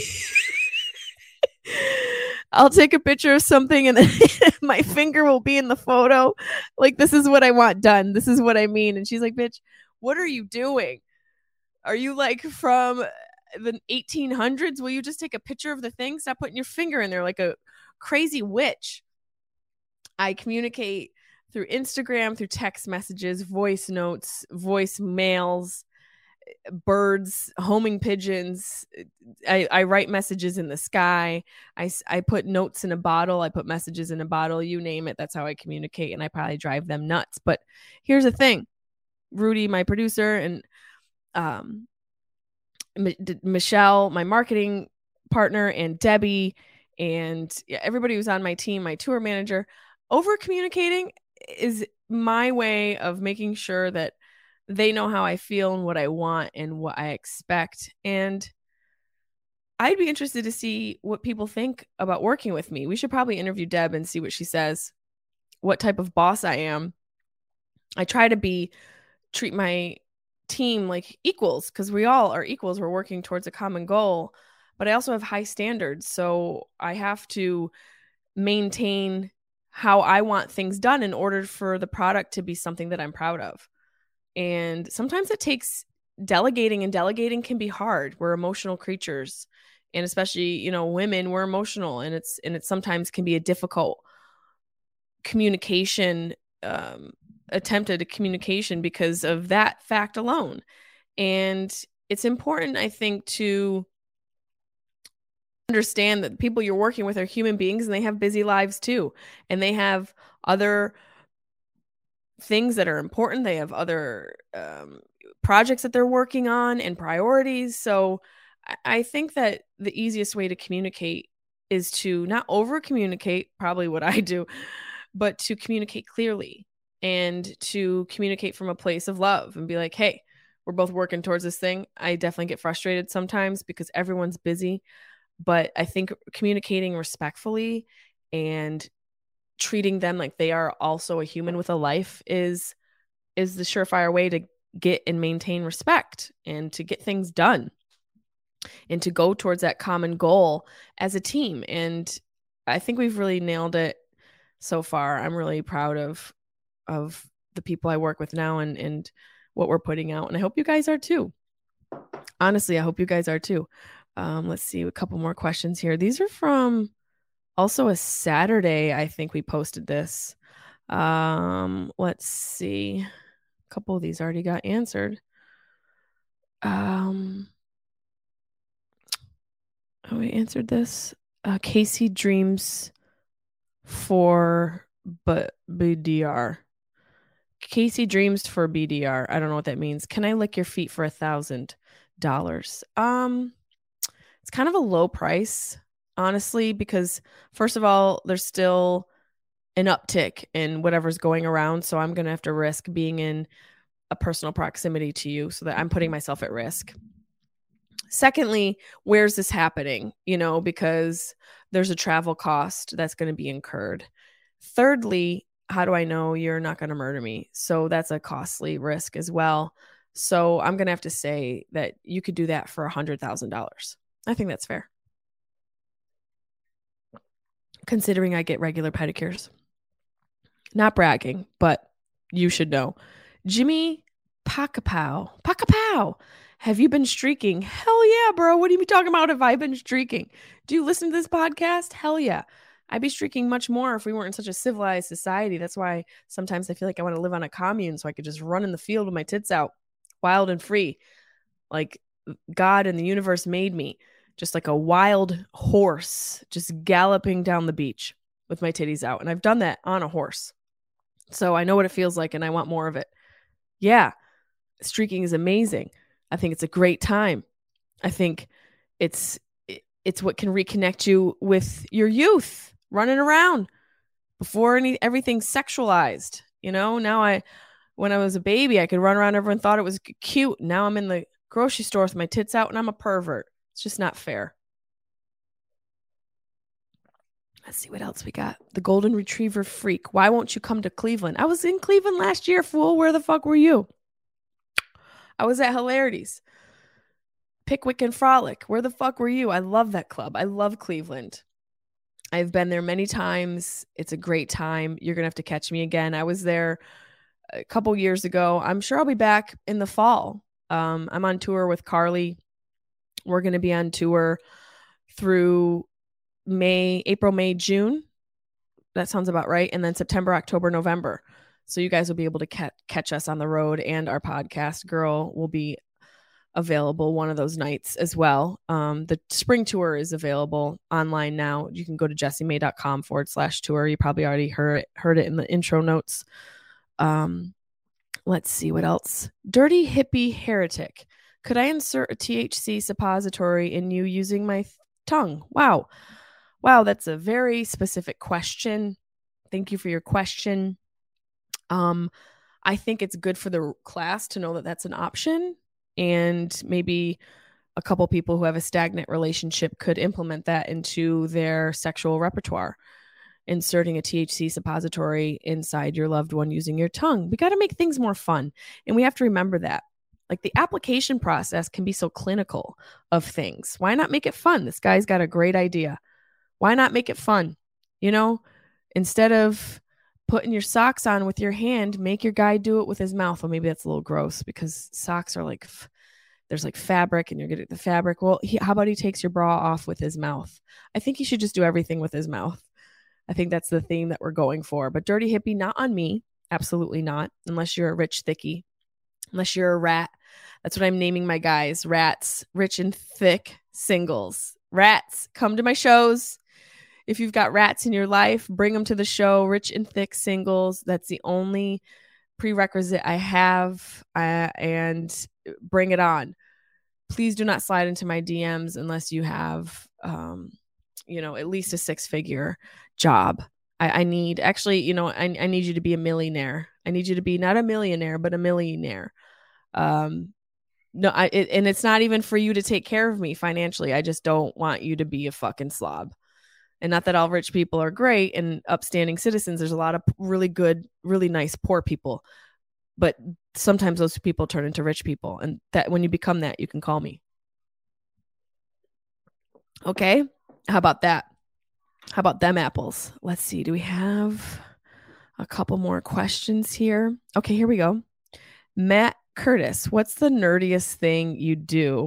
I'll take a picture of something and then my finger will be in the photo. Like, this is what I want done. This is what I mean. And she's like, bitch, what are you doing? Are you like from, the eighteen hundreds? Will you just take a picture of the thing? Stop putting your finger in there like a crazy witch. I communicate through Instagram, through text messages, voice notes, voice mails, birds, homing pigeons. I, I write messages in the sky. I, I put notes in a bottle. I put messages in a bottle. You name it. That's how I communicate. And I probably drive them nuts. But here's the thing. Rudy, my producer, and um, M- Michelle, my marketing partner, and Debbie, and everybody who's on my team, my tour manager, over communicating is my way of making sure that they know how I feel and what I want and what I expect. And I'd be interested to see what people think about working with me. We should probably interview Deb and see what she says, what type of boss I am. I try to be, treat my team like equals, because we all are equals. We're working towards a common goal, but I also have high standards. So I have to maintain how I want things done in order for the product to be something that I'm proud of. And sometimes it takes delegating, and delegating can be hard. We're emotional creatures. And especially, you know, women, we're emotional, and it's, and it sometimes can be a difficult communication, um, attempted communication because of that fact alone. And it's important, I think, to understand that people you're working with are human beings, and they have busy lives too. And they have other things that are important. They have other um, projects that they're working on and priorities. So I, I think that the easiest way to communicate is to not over communicate, probably what I do, but to communicate clearly and to communicate from a place of love and be like, hey, we're both working towards this thing. I definitely get frustrated sometimes because everyone's busy, but I think communicating respectfully and treating them like they are also a human with a life is is the surefire way to get and maintain respect and to get things done and to go towards that common goal as a team. And I think we've really nailed it so far. I'm really proud of of the people I work with now and and what we're putting out. And I hope you guys are too. Honestly, I hope you guys are too. Um, let's see a couple more questions here. These are from also a Saturday. I think we posted this. Um, let's see. A couple of these already got answered. Um, oh, we answered this. Uh, Casey dreams for but B D R. Casey dreams for B D R. I don't know what that means. Can I lick your feet for a thousand dollars? Um, it's kind of a low price, honestly, because first of all, there's still an uptick in whatever's going around. So I'm going to have to risk being in a personal proximity to you so that I'm putting myself at risk. Secondly, where's this happening? You know, because there's a travel cost that's going to be incurred. Thirdly, how do I know you're not going to murder me? So that's a costly risk as well. So I'm going to have to say that you could do that for one hundred thousand dollars. I think that's fair, considering I get regular pedicures. Not bragging, but you should know. Jimmy Pakapow. Pakapow. Have you been streaking? Hell yeah, bro. What are you talking about? Have I been streaking? Do you listen to this podcast? Hell yeah. I'd be streaking much more if we weren't in such a civilized society. That's why sometimes I feel like I want to live on a commune so I could just run in the field with my tits out, wild and free. Like God and the universe made me, just like a wild horse, just galloping down the beach with my titties out. And I've done that on a horse. So I know what it feels like and I want more of it. Yeah, streaking is amazing. I think it's a great time. I think it's it's what can reconnect you with your youth, running around before any everything's sexualized. You know, now I when I was a baby, I could run around, everyone thought it was cute. Now I'm in the grocery store with my tits out and I'm a pervert. It's just not fair. Let's see what else we got. The Golden Retriever Freak. Why won't you come to Cleveland? I was in Cleveland last year, fool. Where the fuck were you? I was at Hilarities. Pickwick and Frolic. Where the fuck were you? I love that club. I love Cleveland. I've been there many times. It's a great time. You're going to have to catch me again. I was there a couple years ago. I'm sure I'll be back in the fall. Um, I'm on tour with Carly We're going to be on tour through May, April, May, June. That sounds about right. And then September, October, November. So you guys will be able to ca- catch us on the road, and our podcast girl will be available one of those nights as well. Um, the spring tour is available online now. You can go to jessiemay.com forward slash tour. You probably already heard it, heard it in the intro notes. Um, let's see what else. Dirty hippie heretic. Could I insert a T H C suppository in you using my th- tongue? Wow. Wow, that's a very specific question. Thank you for your question. Um, I think it's good for the class to know that that's an option, and maybe a couple people who have a stagnant relationship could implement that into their sexual repertoire, inserting a T H C suppository inside your loved one using your tongue. We got to make things more fun, and we have to remember that. Like, the application process can be so clinical of things. Why not make it fun? This guy's got a great idea. Why not make it fun? You know, instead of putting your socks on with your hand, make your guy do it with his mouth. Well, maybe that's a little gross because socks are like, there's like fabric and you're getting the fabric. Well, he, how about he takes your bra off with his mouth? I think he should just do everything with his mouth. I think that's the theme that we're going for. But dirty hippie, not on me. Absolutely not. Unless you're a rich thickie. Unless you're a rat. That's what I'm naming my guys. Rats. Rich and thick singles. Rats. Come to my shows. If you've got rats in your life, bring them to the show. Rich and thick singles. That's the only prerequisite I have. Uh, and bring it on. Please do not slide into my D Ms unless you have, um, you know, at least a six-figure job. I, I need, actually, you know, I, I need you to be a millionaire. I need you to be not a millionaire, but a millionaire. Um, no, I, it, and it's not even for you to take care of me financially. I just don't want you to be a fucking slob. And not that all rich people are great and upstanding citizens. There's a lot of really good, really nice poor people. But sometimes those people turn into rich people. And that when you become that, you can call me. Okay. How about that? How about them apples? Let's see. Do we have a couple more questions here? Okay, here we go. Matt Curtis, what's the nerdiest thing you do?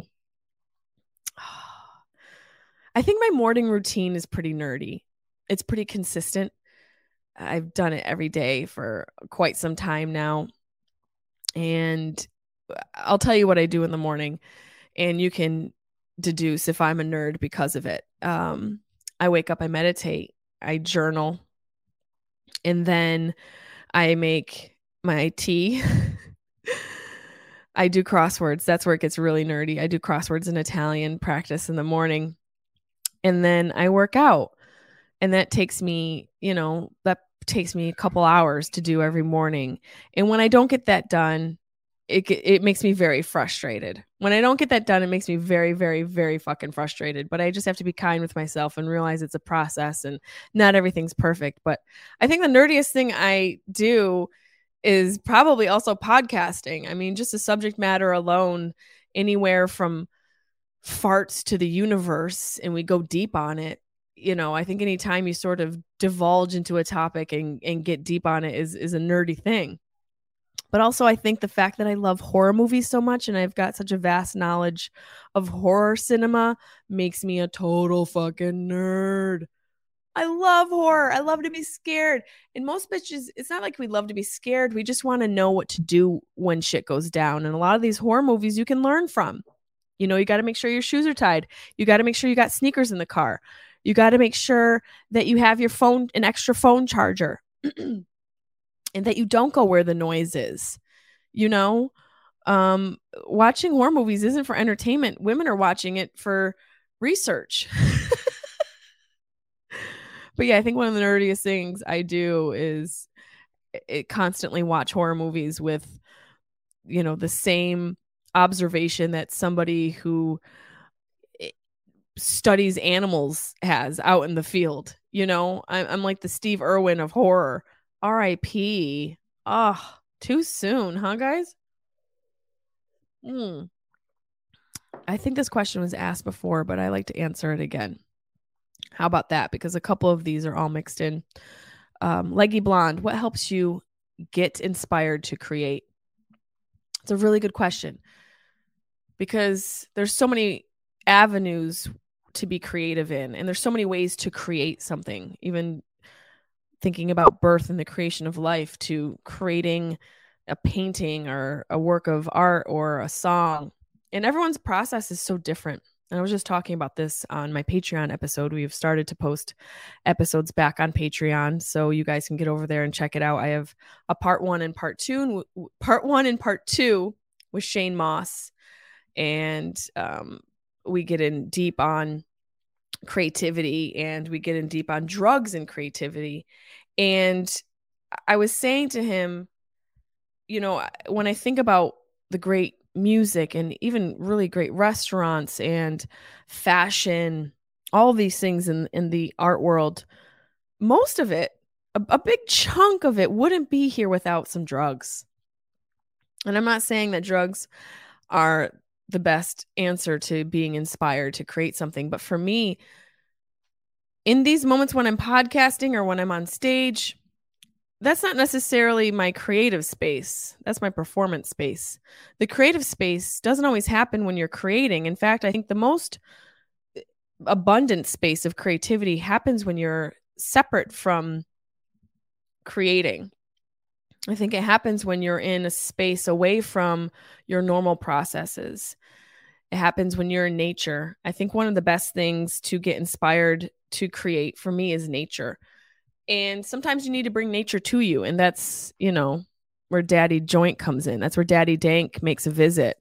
I think my morning routine is pretty nerdy. It's pretty consistent. I've done it every day for quite some time now. And I'll tell you what I do in the morning, and you can deduce if I'm a nerd because of it. Um, I wake up, I meditate, I journal, and then I make my tea. I do crosswords. That's where it gets really nerdy. I do crosswords in Italian, practice in the morning. And then I work out. And that takes me, you know, that takes me a couple hours to do every morning. And when I don't get that done, it it makes me very frustrated. When I don't get that done, it makes me very, very, very fucking frustrated. But I just have to be kind with myself and realize it's a process and not everything's perfect. But I think the nerdiest thing I do is probably also podcasting. I mean, just the subject matter alone, anywhere from farts to the universe, and we go deep on it. You know, I think anytime you sort of divulge into a topic and, and get deep on it is, is a nerdy thing. But also, I think the fact that I love horror movies so much and I've got such a vast knowledge of horror cinema makes me a total fucking nerd. I love horror. I love to be scared. And most bitches, it's not like we love to be scared. We just want to know what to do when shit goes down. And a lot of these horror movies you can learn from. You know, you got to make sure your shoes are tied. You got to make sure you got sneakers in the car. You got to make sure that you have your phone, an extra phone charger, and that you don't go where the noise is. You know, um, watching horror movies isn't for entertainment. Women are watching it for research. But yeah, I think one of the nerdiest things I do is it constantly watch horror movies with, you know, the same observation that somebody who studies animals has out in the field. You know, I'm, I'm like the Steve Irwin of horror. R I P Oh, too soon, huh, guys? Hmm. I think this question was asked before, but I like to answer it again. How about that? Because a couple of these are all mixed in. Um, Leggy Blonde, what helps you get inspired to create? It's a really good question because there's so many avenues to be creative in. And there's so many ways to create something, even thinking about birth and the creation of life to creating a painting or a work of art or a song. And everyone's process is so different. And I was just talking about this on my Patreon episode. We've started to post episodes back on Patreon, so you guys can get over there and check it out. I have a part one and part two, and part one and part two with Shane Moss. And um, we get in deep on creativity, and we get in deep on drugs and creativity. And I was saying to him, you know, when I think about the great music and even really great restaurants and fashion, all of these things in, in the art world, most of it, a, a big chunk of it wouldn't be here without some drugs. And I'm not saying that drugs are the best answer to being inspired to create something. But for me, in these moments when I'm podcasting or when I'm on stage, that's not necessarily my creative space. That's my performance space. The creative space doesn't always happen when you're creating. In fact, I think the most abundant space of creativity happens when you're separate from creating. I think it happens when you're in a space away from your normal processes. It happens when you're in nature. I think one of the best things to get inspired to create for me is nature. And sometimes you need to bring nature to you. And that's, you know, where Daddy Joint comes in. That's where Daddy Dank makes a visit.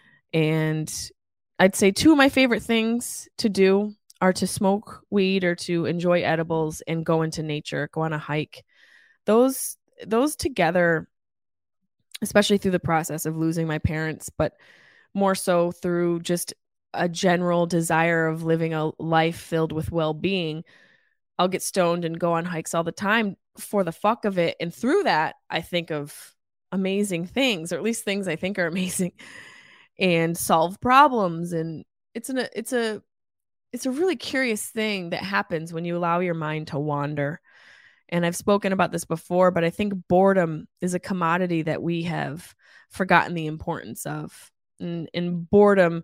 And I'd say two of my favorite things to do are to smoke weed or to enjoy edibles and go into nature, go on a hike. Those, those together, especially through the process of losing my parents, but more so through just a general desire of living a life filled with well-being, I'll get stoned and go on hikes all the time for the fuck of it. And through that, I think of amazing things, or at least things I think are amazing, and solve problems. And it's an, it's a, it's a really curious thing that happens when you allow your mind to wander. And I've spoken about this before, but I think boredom is a commodity that we have forgotten the importance of. And, and boredom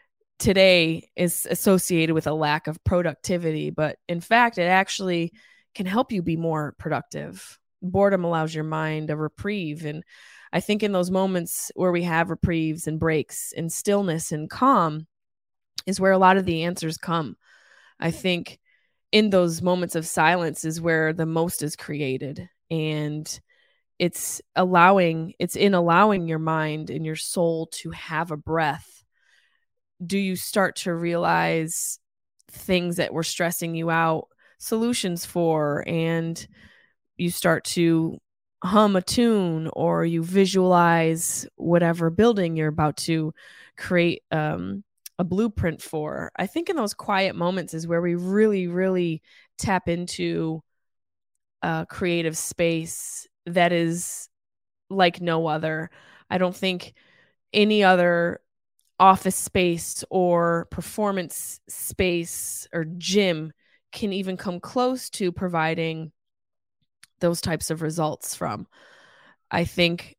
today is associated with a lack of productivity, but in fact, it actually can help you be more productive. Boredom allows your mind a reprieve. And I think in those moments where we have reprieves and breaks and stillness and calm is where a lot of the answers come. I think in those moments of silence is where the most is created. And it's allowing, it's in allowing your mind and your soul to have a breath. Do you start to realize things that were stressing you out, solutions for, and you start to hum a tune, or you visualize whatever building you're about to create um, a blueprint for. I think in those quiet moments is where we really, really tap into a creative space that is like no other. I don't think any other office space or performance space or gym can even come close to providing those types of results from. I think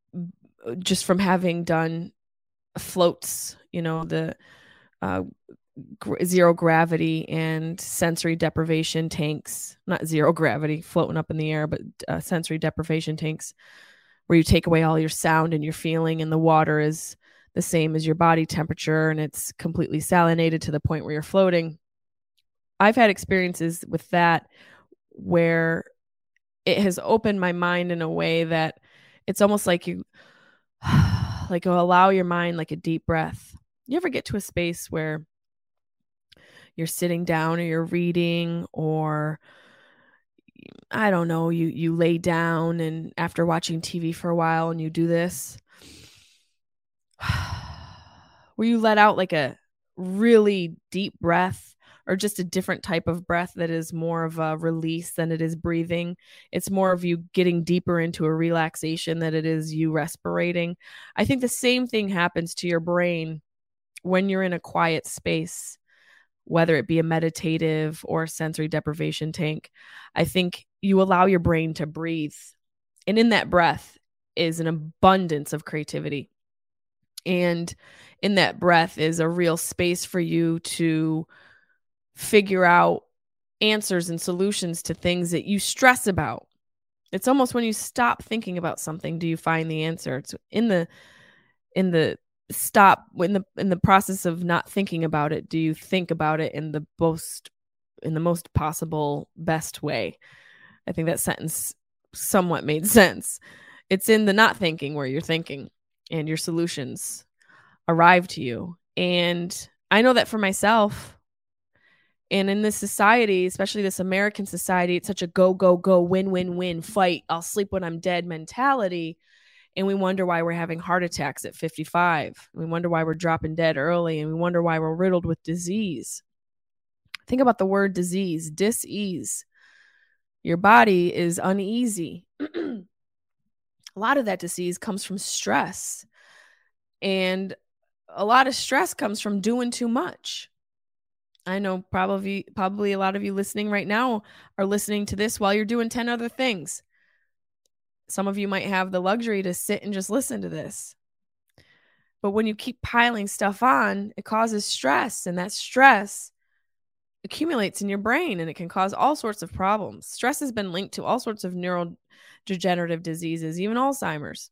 just from having done floats, you know, the uh, gr- zero gravity and sensory deprivation tanks, not zero gravity floating up in the air, but uh, sensory deprivation tanks where you take away all your sound and your feeling, and the water is the same as your body temperature, and it's completely salinated to the point where you're floating. I've had experiences with that where it has opened my mind in a way that it's almost like you like allow your mind like a deep breath. You ever get to a space where you're sitting down or you're reading, or I don't know, you you lay down and after watching T V for a while and you do this where you let out like a really deep breath, or just a different type of breath that is more of a release than it is breathing. It's more of you getting deeper into a relaxation than it is you respirating. I think the same thing happens to your brain when you're in a quiet space, whether it be a meditative or a sensory deprivation tank. I think you allow your brain to breathe. And in that breath is an abundance of creativity. And in that breath is a real space for you to figure out answers and solutions to things that you stress about. It's almost when you stop thinking about something, do you find the answer? It's in the in the stop in the in the process of not thinking about it, do you think about it in the most in the most possible best way? I think that sentence somewhat made sense. It's in the not thinking where you're thinking and your solutions arrive to you. And I know that for myself. And in this society, especially this American society, it's such a go, go, go, win, win, win, fight. I'll sleep when I'm dead mentality. And we wonder why we're having heart attacks at fifty-five. We wonder why we're dropping dead early. And we wonder why we're riddled with disease. Think about the word disease, dis-ease. Your body is uneasy. A lot of that disease comes from stress. And a lot of stress comes from doing too much. I know probably probably a lot of you listening right now are listening to this while you're doing ten other things. Some of you might have the luxury to sit and just listen to this. But when you keep piling stuff on, it causes stress, and that stress accumulates in your brain, and it can cause all sorts of problems. Stress has been linked to all sorts of neurodegenerative diseases, even Alzheimer's.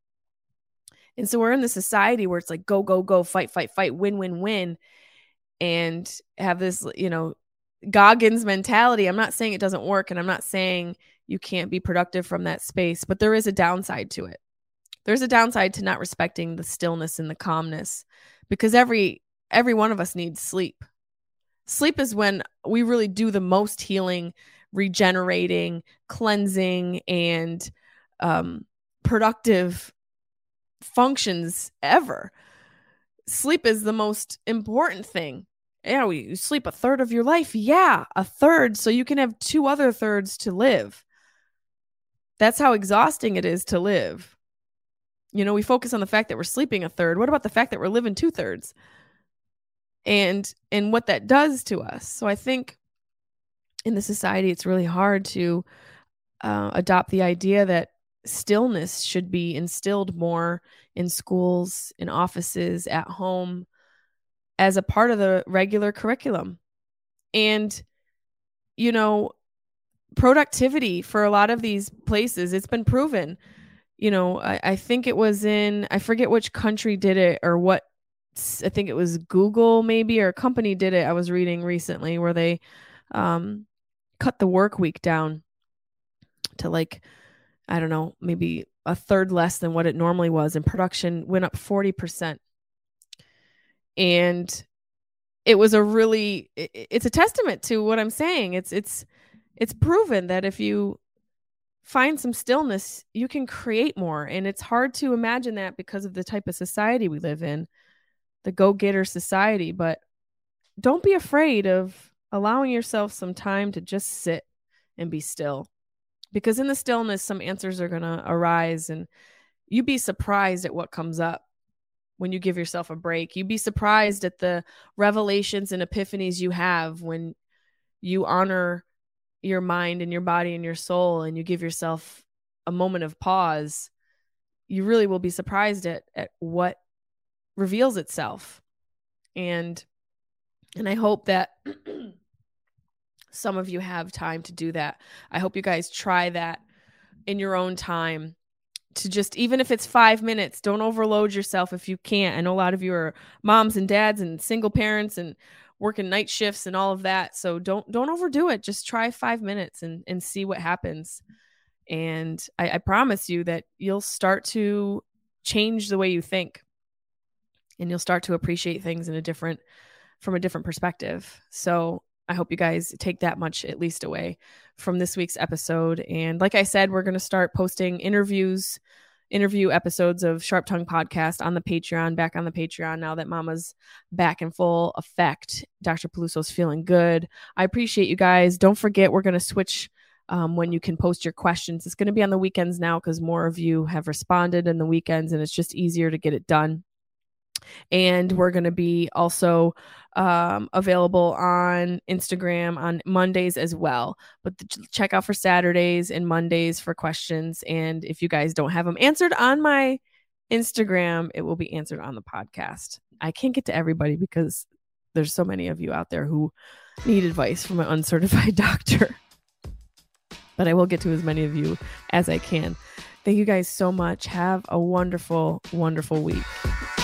And so we're in this society where it's like go, go, go, fight, fight, fight, win, win, win. And have this, you know, Goggins mentality. I'm not saying it doesn't work, and I'm not saying you can't be productive from that space, but there is a downside to it. There's a downside to not respecting the stillness and the calmness, because every every one of us needs sleep. Sleep is when we really do the most healing, regenerating, cleansing, and um, productive functions ever. Sleep is the most important thing. Yeah, you sleep a third of your life. Yeah, a third, so you can have two other thirds to live. That's how exhausting it is to live. You know, we focus on the fact that we're sleeping a third. What about the fact that we're living two thirds? And and what that does to us. So I think in the society, it's really hard to uh, adopt the idea that stillness should be instilled more in schools, in offices, at home, as a part of the regular curriculum. And, you know, productivity for a lot of these places, it's been proven. You know, I, I think it was in, I forget which country did it or what, I think it was Google maybe, or a company did it. I was reading recently where they um, cut the work week down to like, I don't know, maybe a third less than what it normally was, and production went up forty percent. And it was a really, it, it's a testament to what I'm saying. It's, it's, it's proven that if you find some stillness, you can create more. And it's hard to imagine that because of the type of society we live in, the go-getter society. But don't be afraid of allowing yourself some time to just sit and be still. Because in the stillness, some answers are going to arise, and you'd be surprised at what comes up when you give yourself a break. You'd be surprised at the revelations and epiphanies you have when you honor your mind and your body and your soul, and you give yourself a moment of pause. You really will be surprised at, at what reveals itself. And, and I hope that some of you have time to do that. I hope you guys try that in your own time, to just, even if it's five minutes, don't overload yourself if you can't. I know a lot of you are moms and dads and single parents and working night shifts and all of that. So don't, don't overdo it. Just try five minutes and, and see what happens. And I, I promise you that you'll start to change the way you think, and you'll start to appreciate things in a different, from a different perspective. So I hope you guys take that much at least away from this week's episode. And like I said, we're going to start posting interviews, interview episodes of Sharp Tongue Podcast on the Patreon, back on the Patreon now that Mama's back in full effect. Doctor Peluso's feeling good. I appreciate you guys. Don't forget, we're going to switch um, when you can post your questions. It's going to be on the weekends now because more of you have responded in the weekends, and it's just easier to get it done. And we're going to be also um, available on Instagram on Mondays as well. But the, check out for Saturdays and Mondays for questions. And if you guys don't have them answered on my Instagram, it will be answered on the podcast. I can't get to everybody because there's so many of you out there who need advice from an uncertified doctor. But I will get to as many of you as I can. Thank you guys so much. Have a wonderful, wonderful week.